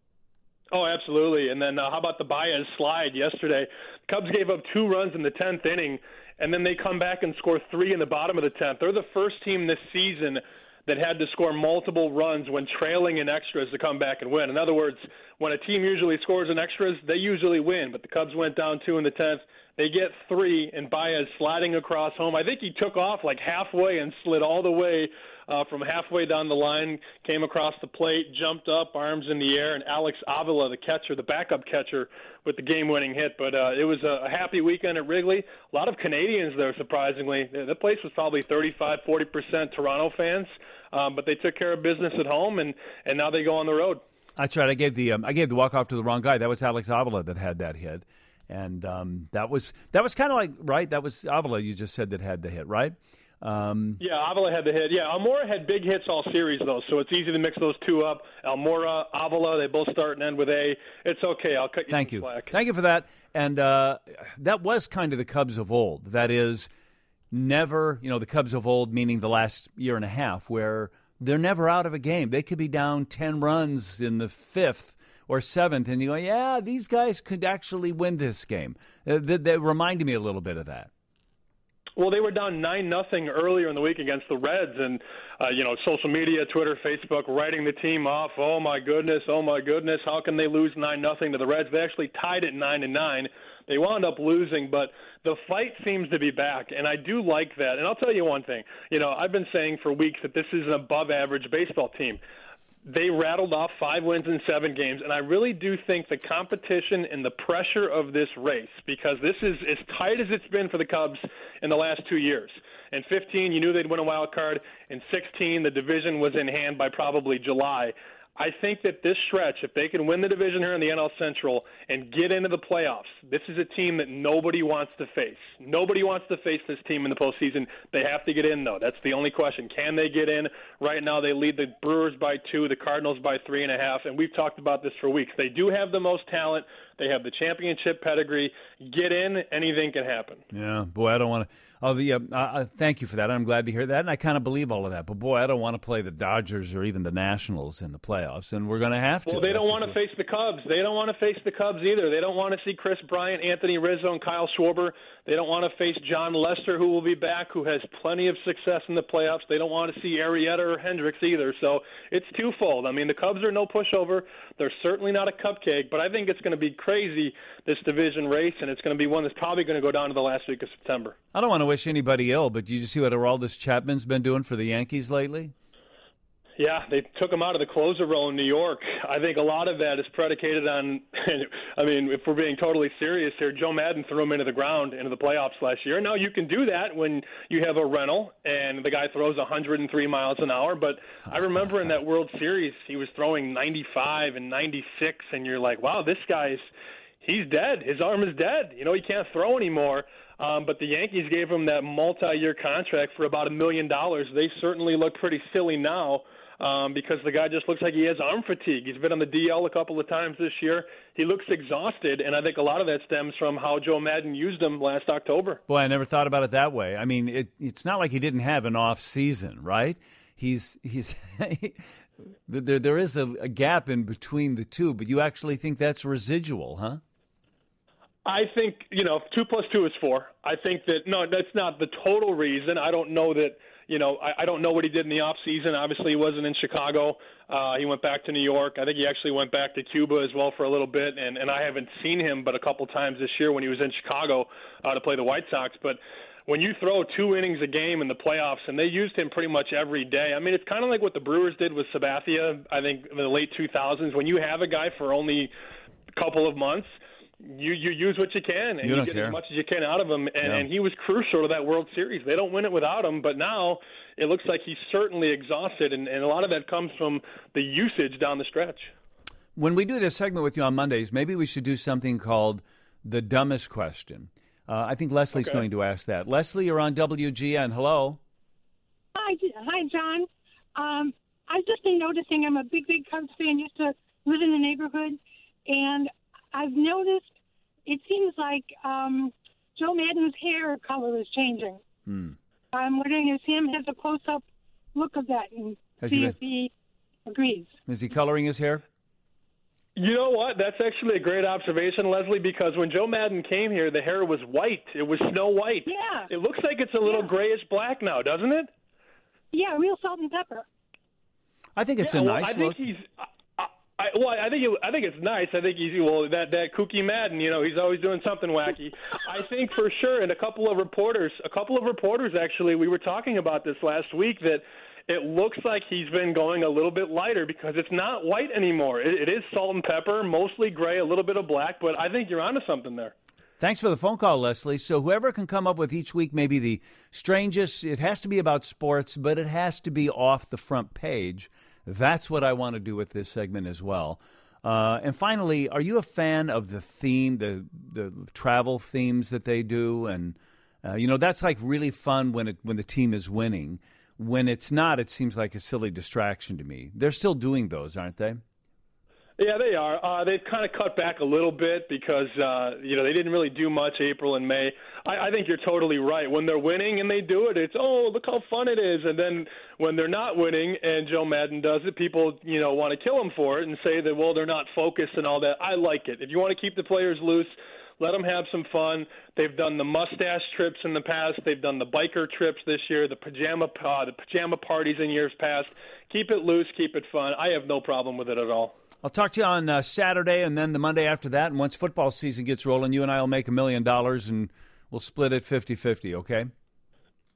Oh, absolutely. And then uh, how about the Baez slide yesterday? The Cubs gave up two runs in the tenth inning, and then they come back and score three in the bottom of the tenth. They're the first team this season that had to score multiple runs when trailing in extras to come back and win. In other words, when a team usually scores in extras, they usually win. But the Cubs went down two in the tenth. They get three, and Baez sliding across home. I think he took off like halfway and slid all the way uh, from halfway down the line, came across the plate, jumped up, arms in the air, and Alex Avila, the catcher, the backup catcher, with the game-winning hit. But uh, it was a happy weekend at Wrigley. A lot of Canadians there, surprisingly. The place was probably thirty-five, forty percent Toronto fans, um, but they took care of business at home, and, and now they go on the road. That's right. I gave the um, I gave the walk-off to the wrong guy. That was Alex Avila that had that hit. And um, that was that was kind of like, right, that was Avila you just said that had the hit, right? Um, yeah, Avila had the hit. Yeah, Almora had big hits all series, though, so it's easy to mix those two up. Almora, Avila, they both start and end with A. It's okay. I'll cut you Thank some you. slack. Thank you for that. And uh, that was kind of the Cubs of old. That is, never, you know, the Cubs of old, meaning the last year and a half, where they're never out of a game. They could be down ten runs in the fifth or seventh, and you go, yeah, these guys could actually win this game. Uh, that, that reminded me a little bit of that. Well, they were down nine nothing earlier in the week against the Reds, and uh, you know, social media, Twitter, Facebook, writing the team off. Oh my goodness, oh my goodness, how can they lose nine nothing to the Reds? They actually tied it nine and nine. They wound up losing, but the fight seems to be back, and I do like that. And I'll tell you one thing. You know, I've been saying for weeks that this is an above-average baseball team. they rattled off five wins in seven games, and I really do think the competition and the pressure of this race, because this is as tight as it's been for the Cubs in the last two years. In fifteen, you knew they'd win a wild card. In sixteen, the division was in hand by probably July. I think that this stretch, if they can win the division here in the N L Central and get into the playoffs, this is a team that nobody wants to face. Nobody wants to face this team in the postseason. They have to get in, though. That's the only question. Can they get in? Right now, they lead the Brewers by two, the Cardinals by three and a half, and we've talked about this for weeks. They do have the most talent. They have the championship pedigree. Get in, anything can happen. Yeah, boy, I don't want to. Oh, the uh, uh, thank you for that. I'm glad to hear that, and I kind of believe all of that. But boy, I don't want to play the Dodgers or even the Nationals in the playoffs, and we're going to have to. Well, they don't want to face the Cubs. They don't want to face the Cubs either. They don't want to see Chris Bryant, Anthony Rizzo, and Kyle Schwarber. They don't want to face John Lester, who will be back, who has plenty of success in the playoffs. They don't want to see Arrieta or Hendricks either. So it's twofold. I mean, the Cubs are no pushover. They're certainly not a cupcake, but I think it's going to be crazy, this division race, and it's going to be one that's probably going to go down to the last week of September. I don't want to wish anybody ill, but did you see what Aroldis Chapman's been doing for the Yankees lately? Yeah, they took him out of the closer role in New York. I think a lot of that is predicated on, I mean, if we're being totally serious here, Joe Madden threw him into the ground into the playoffs last year. Now, you can do that when you have a rental and the guy throws one hundred three miles an hour. But I remember in that World Series, he was throwing ninety-five and ninety-six, and you're like, wow, this guy's, he's dead. His arm is dead. You know, he can't throw anymore. Um, but the Yankees gave him that multi-year contract for about a million dollars. They certainly look pretty silly now. Um, because the guy just looks like he has arm fatigue. He's been on the D L a couple of times this year. He looks exhausted, and I think a lot of that stems from how Joe Madden used him last October. Boy, I never thought about it that way. I mean, it, it's not like he didn't have an off season, right? He's he's there. There is a, a gap in between the two, but you actually think that's residual, huh? I think, you know, two plus two is four. I think that, no, that's not the total reason. I don't know that. You know, I, I don't know what he did in the off season. Obviously, he wasn't in Chicago. Uh, he went back to New York. I think he actually went back to Cuba as well for a little bit. And, and I haven't seen him but a couple times this year when he was in Chicago uh, to play the White Sox. But when you throw two innings a game in the playoffs, and they used him pretty much every day, I mean, it's kind of like what the Brewers did with Sabathia, I think, in the late two thousands. When you have a guy for only a couple of months, You you use what you can, and you, you get care. as much as you can out of him. And, yeah. and he was crucial to that World Series. They don't win it without him, but now it looks like he's certainly exhausted, and, and a lot of that comes from the usage down the stretch. When we do this segment with you on Mondays, maybe we should do something called The Dumbest Question. Uh, I think Leslie's Okay. going to ask that. Leslie, you're on W G N. Hello. Hi, hi, John. Um, I've just been noticing. I'm a big, big Cubs fan. Used to live in the neighborhood, and I've noticed it seems like um, Joe Madden's hair color is changing. Hmm. I'm wondering if Sam has a close-up look of that and Has see he if he agrees. Is he coloring his hair? You know what? That's actually a great observation, Leslie, because when Joe Madden came here, the hair was white. It was snow white. Yeah. It looks like it's a little Yeah. grayish black now, doesn't it? Yeah, real salt and pepper. I think it's yeah, a well, nice I think look. he's. I, I, well, I think it, I think it's nice. I think he's well that that kooky Madden. You know, he's always doing something wacky. I think for sure, and a couple of reporters, a couple of reporters actually, we were talking about this last week that it looks like he's been going a little bit lighter because it's not white anymore. It, it is salt and pepper, mostly gray, a little bit of black. But I think you're onto something there. Thanks for the phone call, Leslie. So whoever can come up with each week maybe the strangest, it has to be about sports, but it has to be off the front page. That's what I want to do with this segment as well. Uh, and finally, are you a fan of the theme, the the travel themes that they do? And, uh, you know, that's like really fun when it when the team is winning. When it's not, it seems like a silly distraction to me. They're still doing those, aren't they? Yeah, they are. Uh, they've kind of cut back a little bit because, uh, you know, they didn't really do much April and May. I, I think you're totally right. When they're winning and they do it, it's, oh, look how fun it is. And then when they're not winning and Joe Madden does it, people, you know, want to kill him for it and say that, well, they're not focused and all that. I like it. If you want to keep the players loose, let them have some fun. They've done the mustache trips in the past. They've done the biker trips this year, the pajama uh, the pajama parties in years past. Keep it loose, keep it fun. I have no problem with it at all. I'll talk to you on uh, Saturday and then the Monday after that. And once football season gets rolling, you and I will make a million dollars and we'll split it fifty-fifty, okay?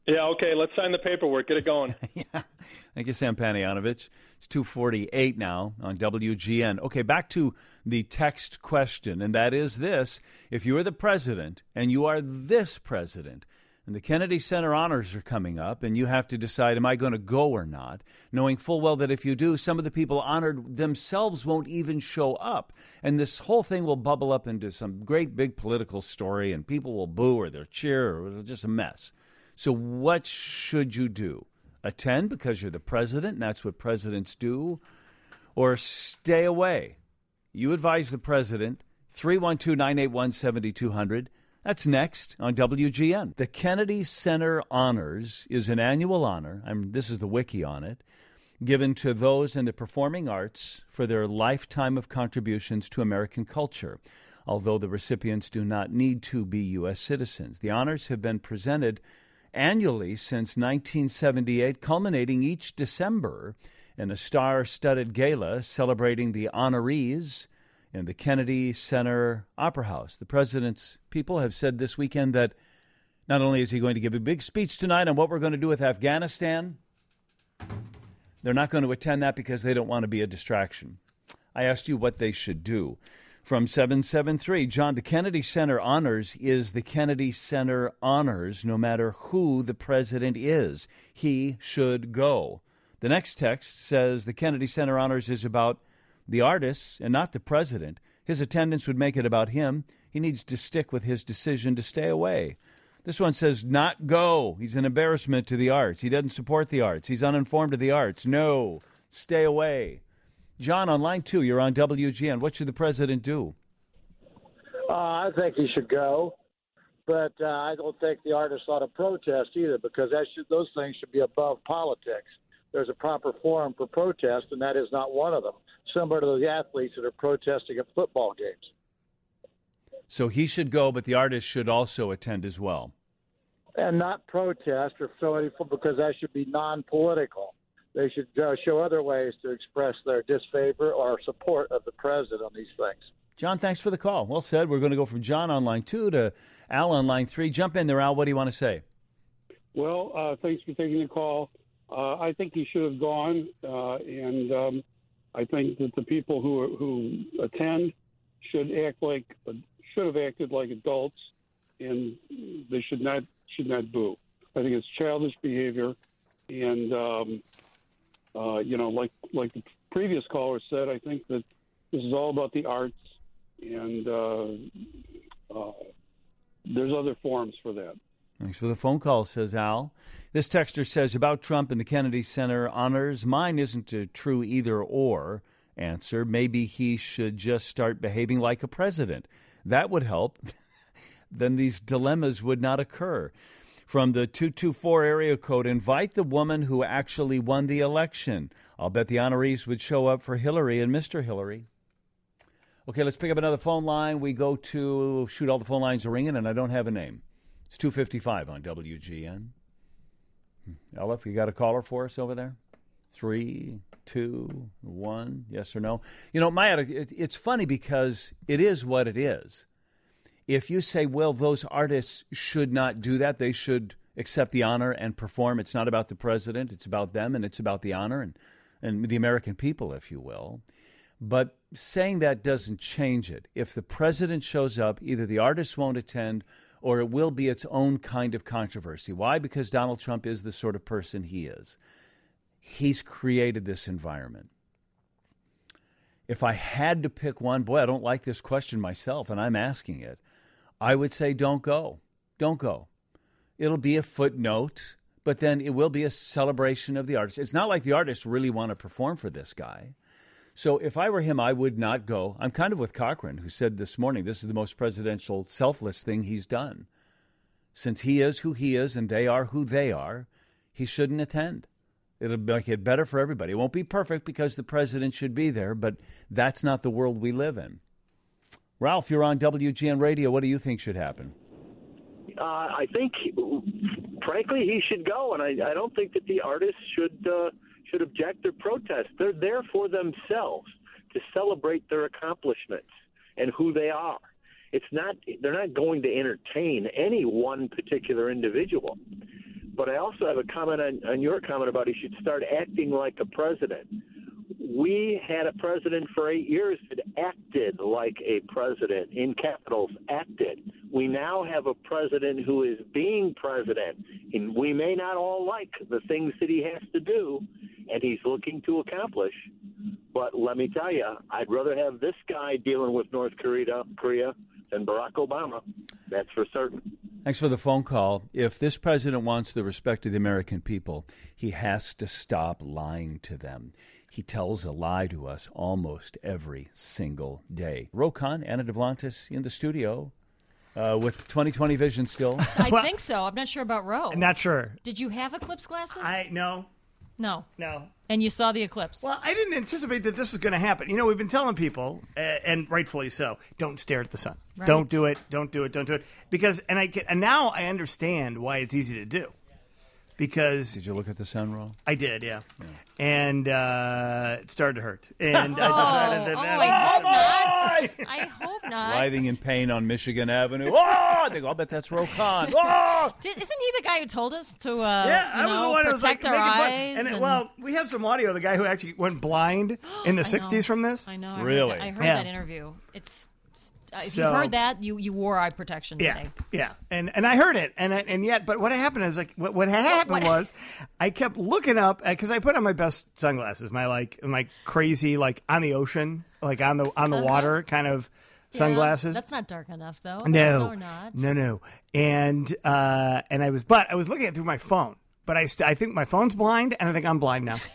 Yeah, okay, let's sign the paperwork. Get it going. Yeah. Thank you, Sam Panayonovich. It's two forty-eight now on W G N. Okay, back to the text question, and that is this. If you are the president, and you are this president, and the Kennedy Center honors are coming up, and you have to decide, am I going to go or not, knowing full well that if you do, some of the people honored themselves won't even show up. And this whole thing will bubble up into some great big political story, and people will boo or they'll cheer, or it's just a mess. So what should you do? Attend because you're the president, and that's what presidents do, or stay away? You advise the president. three one two, nine eight one, seven two zero zero. That's next on W G N. The Kennedy Center Honors is an annual honor, I'm, this is the wiki on it, given to those in the performing arts for their lifetime of contributions to American culture, although the recipients do not need to be U S citizens. The honors have been presented annually since nineteen seventy-eight, culminating each December in a star-studded gala celebrating the honorees in the Kennedy Center Opera House. The president's people have said this weekend that not only is he going to give a big speech tonight on what we're going to do with Afghanistan, they're not going to attend that because they don't want to be a distraction. I asked you what they should do. From seven seven three, John, the Kennedy Center Honors is the Kennedy Center Honors no matter who the president is. He should go. The next text says the Kennedy Center Honors is about the artists and not the president. His attendance would make it about him. He needs to stick with his decision to stay away. This one says not go. He's an embarrassment to the arts. He doesn't support the arts. He's uninformed of the arts. No, stay away. John, on line two, you're on W G N. What should the president do? Uh, I think he should go, but uh, I don't think the artists ought to protest either, because that should, those things should be above politics. There's a proper forum for protest, and that is not one of them, similar to the athletes that are protesting at football games. So he should go, but the artists should also attend as well. And not protest or so any, because that should be non-political. They should uh, show other ways to express their disfavor or support of the president on these things. John, thanks for the call. Well said. We're going to go from John on line two to Al on line three. Jump in there, Al. What do you want to say? Well, uh, thanks for taking the call. Uh, I think he should have gone, uh, and um, I think that the people who who attend should act like should have acted like adults, and they should not should not boo. I think it's childish behavior, and um, uh, you know, like like the previous caller said, I think that this is all about the arts, and uh, uh, there's other forms for that. Thanks for the phone call, says Al. This texter says, about Trump and the Kennedy Center honors, mine isn't a true either-or answer. Maybe he should just start behaving like a president. That would help. Then these dilemmas would not occur. From the two two four area code, invite the woman who actually won the election. I'll bet the honorees would show up for Hillary and Mister Hillary. Okay, let's pick up another phone line. We go to, shoot, all the phone lines are ringing, and I don't have a name. It's two fifty-five on W G N. Ella, you got a caller for us over there? Three, two, one, yes or no? You know, my it's funny because it is what it is. If you say, well, those artists should not do that, they should accept the honor and perform. It's not about the president. It's about them, and it's about the honor and, and the American people, if you will. But saying that doesn't change it. If the president shows up, either the artists won't attend or it will be its own kind of controversy. Why? Because Donald Trump is the sort of person he is. He's created this environment. If I had to pick one, boy, I don't like this question myself, and I'm asking it. I would say don't go. Don't go. It'll be a footnote, but then it will be a celebration of the artist. It's not like the artists really want to perform for this guy. So if I were him, I would not go. I'm kind of with Cochran, who said this morning this is the most presidential, selfless thing he's done. Since he is who he is and they are who they are, he shouldn't attend. It'll make it better for everybody. It won't be perfect because the president should be there, but that's not the world we live in. Ralph, you're on W G N Radio. What do you think should happen? Uh, I think, frankly, he should go, and I, I don't think that the artists should uh, should object or protest. They're there for themselves to celebrate their accomplishments and who they are. It's not they're not going to entertain any one particular individual. But I also have a comment on, on your comment about he should start acting like a president. We had a president for eight years that acted like a president, in capitals, acted. We now have a president who is being president, and we may not all like the things that he has to do and he's looking to accomplish. But let me tell you, I'd rather have this guy dealing with North Korea, Korea than Barack Obama. That's for certain. Thanks for the phone call. If this president wants the respect of the American people, he has to stop lying to them. He tells a lie to us almost every single day. Rokan, Anna Devlantis in the studio uh, with twenty twenty vision still. I think so. I'm not sure about Ro. Not sure. Did you have eclipse glasses? I no. No. No. And you saw the eclipse? Well, I didn't anticipate that this was going to happen. You know, we've been telling people, uh, and rightfully so, don't stare at the sun. Right. Don't do it. Don't do it. Don't do it. Because, and I get, and now I understand why it's easy to do. Because did you look at the sun roll? I did, yeah, yeah. and uh, it started to hurt. And oh, I decided that. Oh, that I hope was not. I hope not. Writhing in pain on Michigan Avenue. Oh, they go, I'll bet that's Rokan. Oh! Did, isn't he the guy who told us to uh, yeah, you I was know, the one who was like protect our making fun. eyes? And, and... it, well, we have some audio of the guy who actually went blind in the sixties from this. I know. I really? Heard that. I heard yeah. that interview. It's. Uh, if So- you heard that, you, you wore eye protection Yeah, today. yeah, and and I heard it, and I, and yet, but what happened is like what what happened what- was, I kept looking up because I put on my best sunglasses, my like my crazy like on the ocean, like on the on the Uh-huh. water kind of Yeah, sunglasses. That's not dark enough, though. No, no, not. no, no, and uh, and I was, but I was looking at it through my phone, but I st- I think my phone's blind, and I think I'm blind now.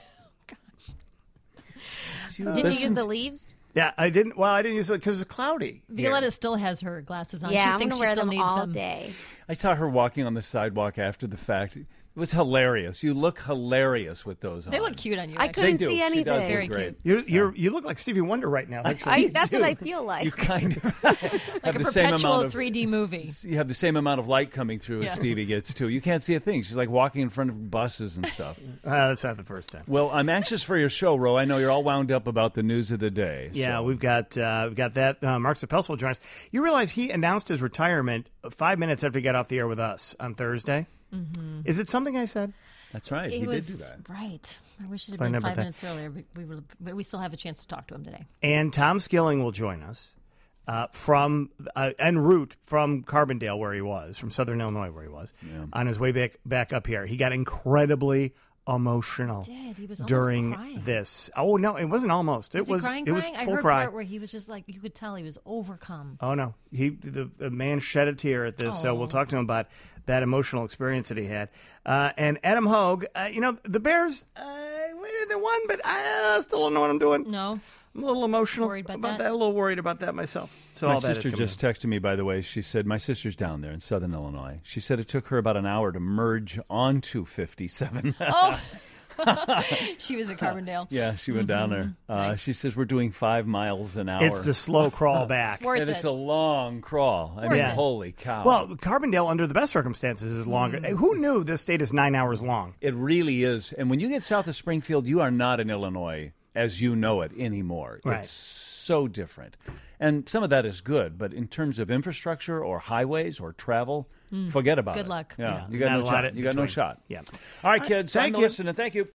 Did you use the leaves? Yeah, I didn't. Well, I didn't use it because it's cloudy. here. Violetta still has her glasses on. Yeah, she I'm thinks gonna she wear still them needs all them. day. I saw her walking on the sidewalk after the fact. It was hilarious. You look hilarious with those on. They look cute on you. I actually. couldn't They do. see She does anything. look Very great. cute. You you you look like Stevie Wonder right now. Actually. I, that's You what I do. feel like. You kind of Like have a the same perpetual amount of three D movie. You have the same amount of light coming through Yeah. as Stevie gets too. You can't see a thing. She's like walking in front of buses and stuff. Uh, that's not the first time. Well, I'm anxious for your show, Ro. I know you're all wound up about the news of the day. Yeah, so. we've got uh, we've got that. Uh, Mark Sapelso will join us. You realize he announced his retirement five minutes after he got off the air with us on Thursday. Mm-hmm. Is it something I said? That's right. It he was did do that. right. I wish it had Find been out about five that. minutes earlier, but we, were, but we still have a chance to talk to him today. And Tom Skilling will join us uh, from uh, en route from Carbondale, where he was, from Southern Illinois, where he was, Yeah. on his way back back up here. He got incredibly emotional He did. He was almost during crying. this. Oh no, it wasn't almost. It Was, was he crying? it was crying? I full heard cry. part where he was just like, you could tell he was overcome. Oh no, he the, the man shed a tear at this. So we'll talk to him about that emotional experience that he had. Uh, and Adam Hogue, uh, you know, the Bears, uh, they won, but I uh, still don't know what I'm doing. No, I'm a little emotional Worried about that? A little worried about that myself. So My all that is sister coming just texted me, by the way. She said, my sister's down there in Southern Illinois. She said it took her about an hour to merge onto fifty-seven. Oh, she was at Carbondale. Yeah, she went down there. Uh, Nice. She says we're doing five miles an hour. It's the slow crawl back. Worth and it's it. a long crawl. I Worth mean, it. holy cow. Well, Carbondale, under the best circumstances, is longer. Mm. Who knew this state is nine hours long? it really is. And when you get south of Springfield, you are not in Illinois as you know it anymore. Right. It's so different. And some of that is good, but in terms of infrastructure or highways or travel, forget about Good it. luck. Yeah, Yeah, you got not no a lot shot. in You got no between. shot. Yeah. All right, kids. Thank I'm you. listening. Thank you.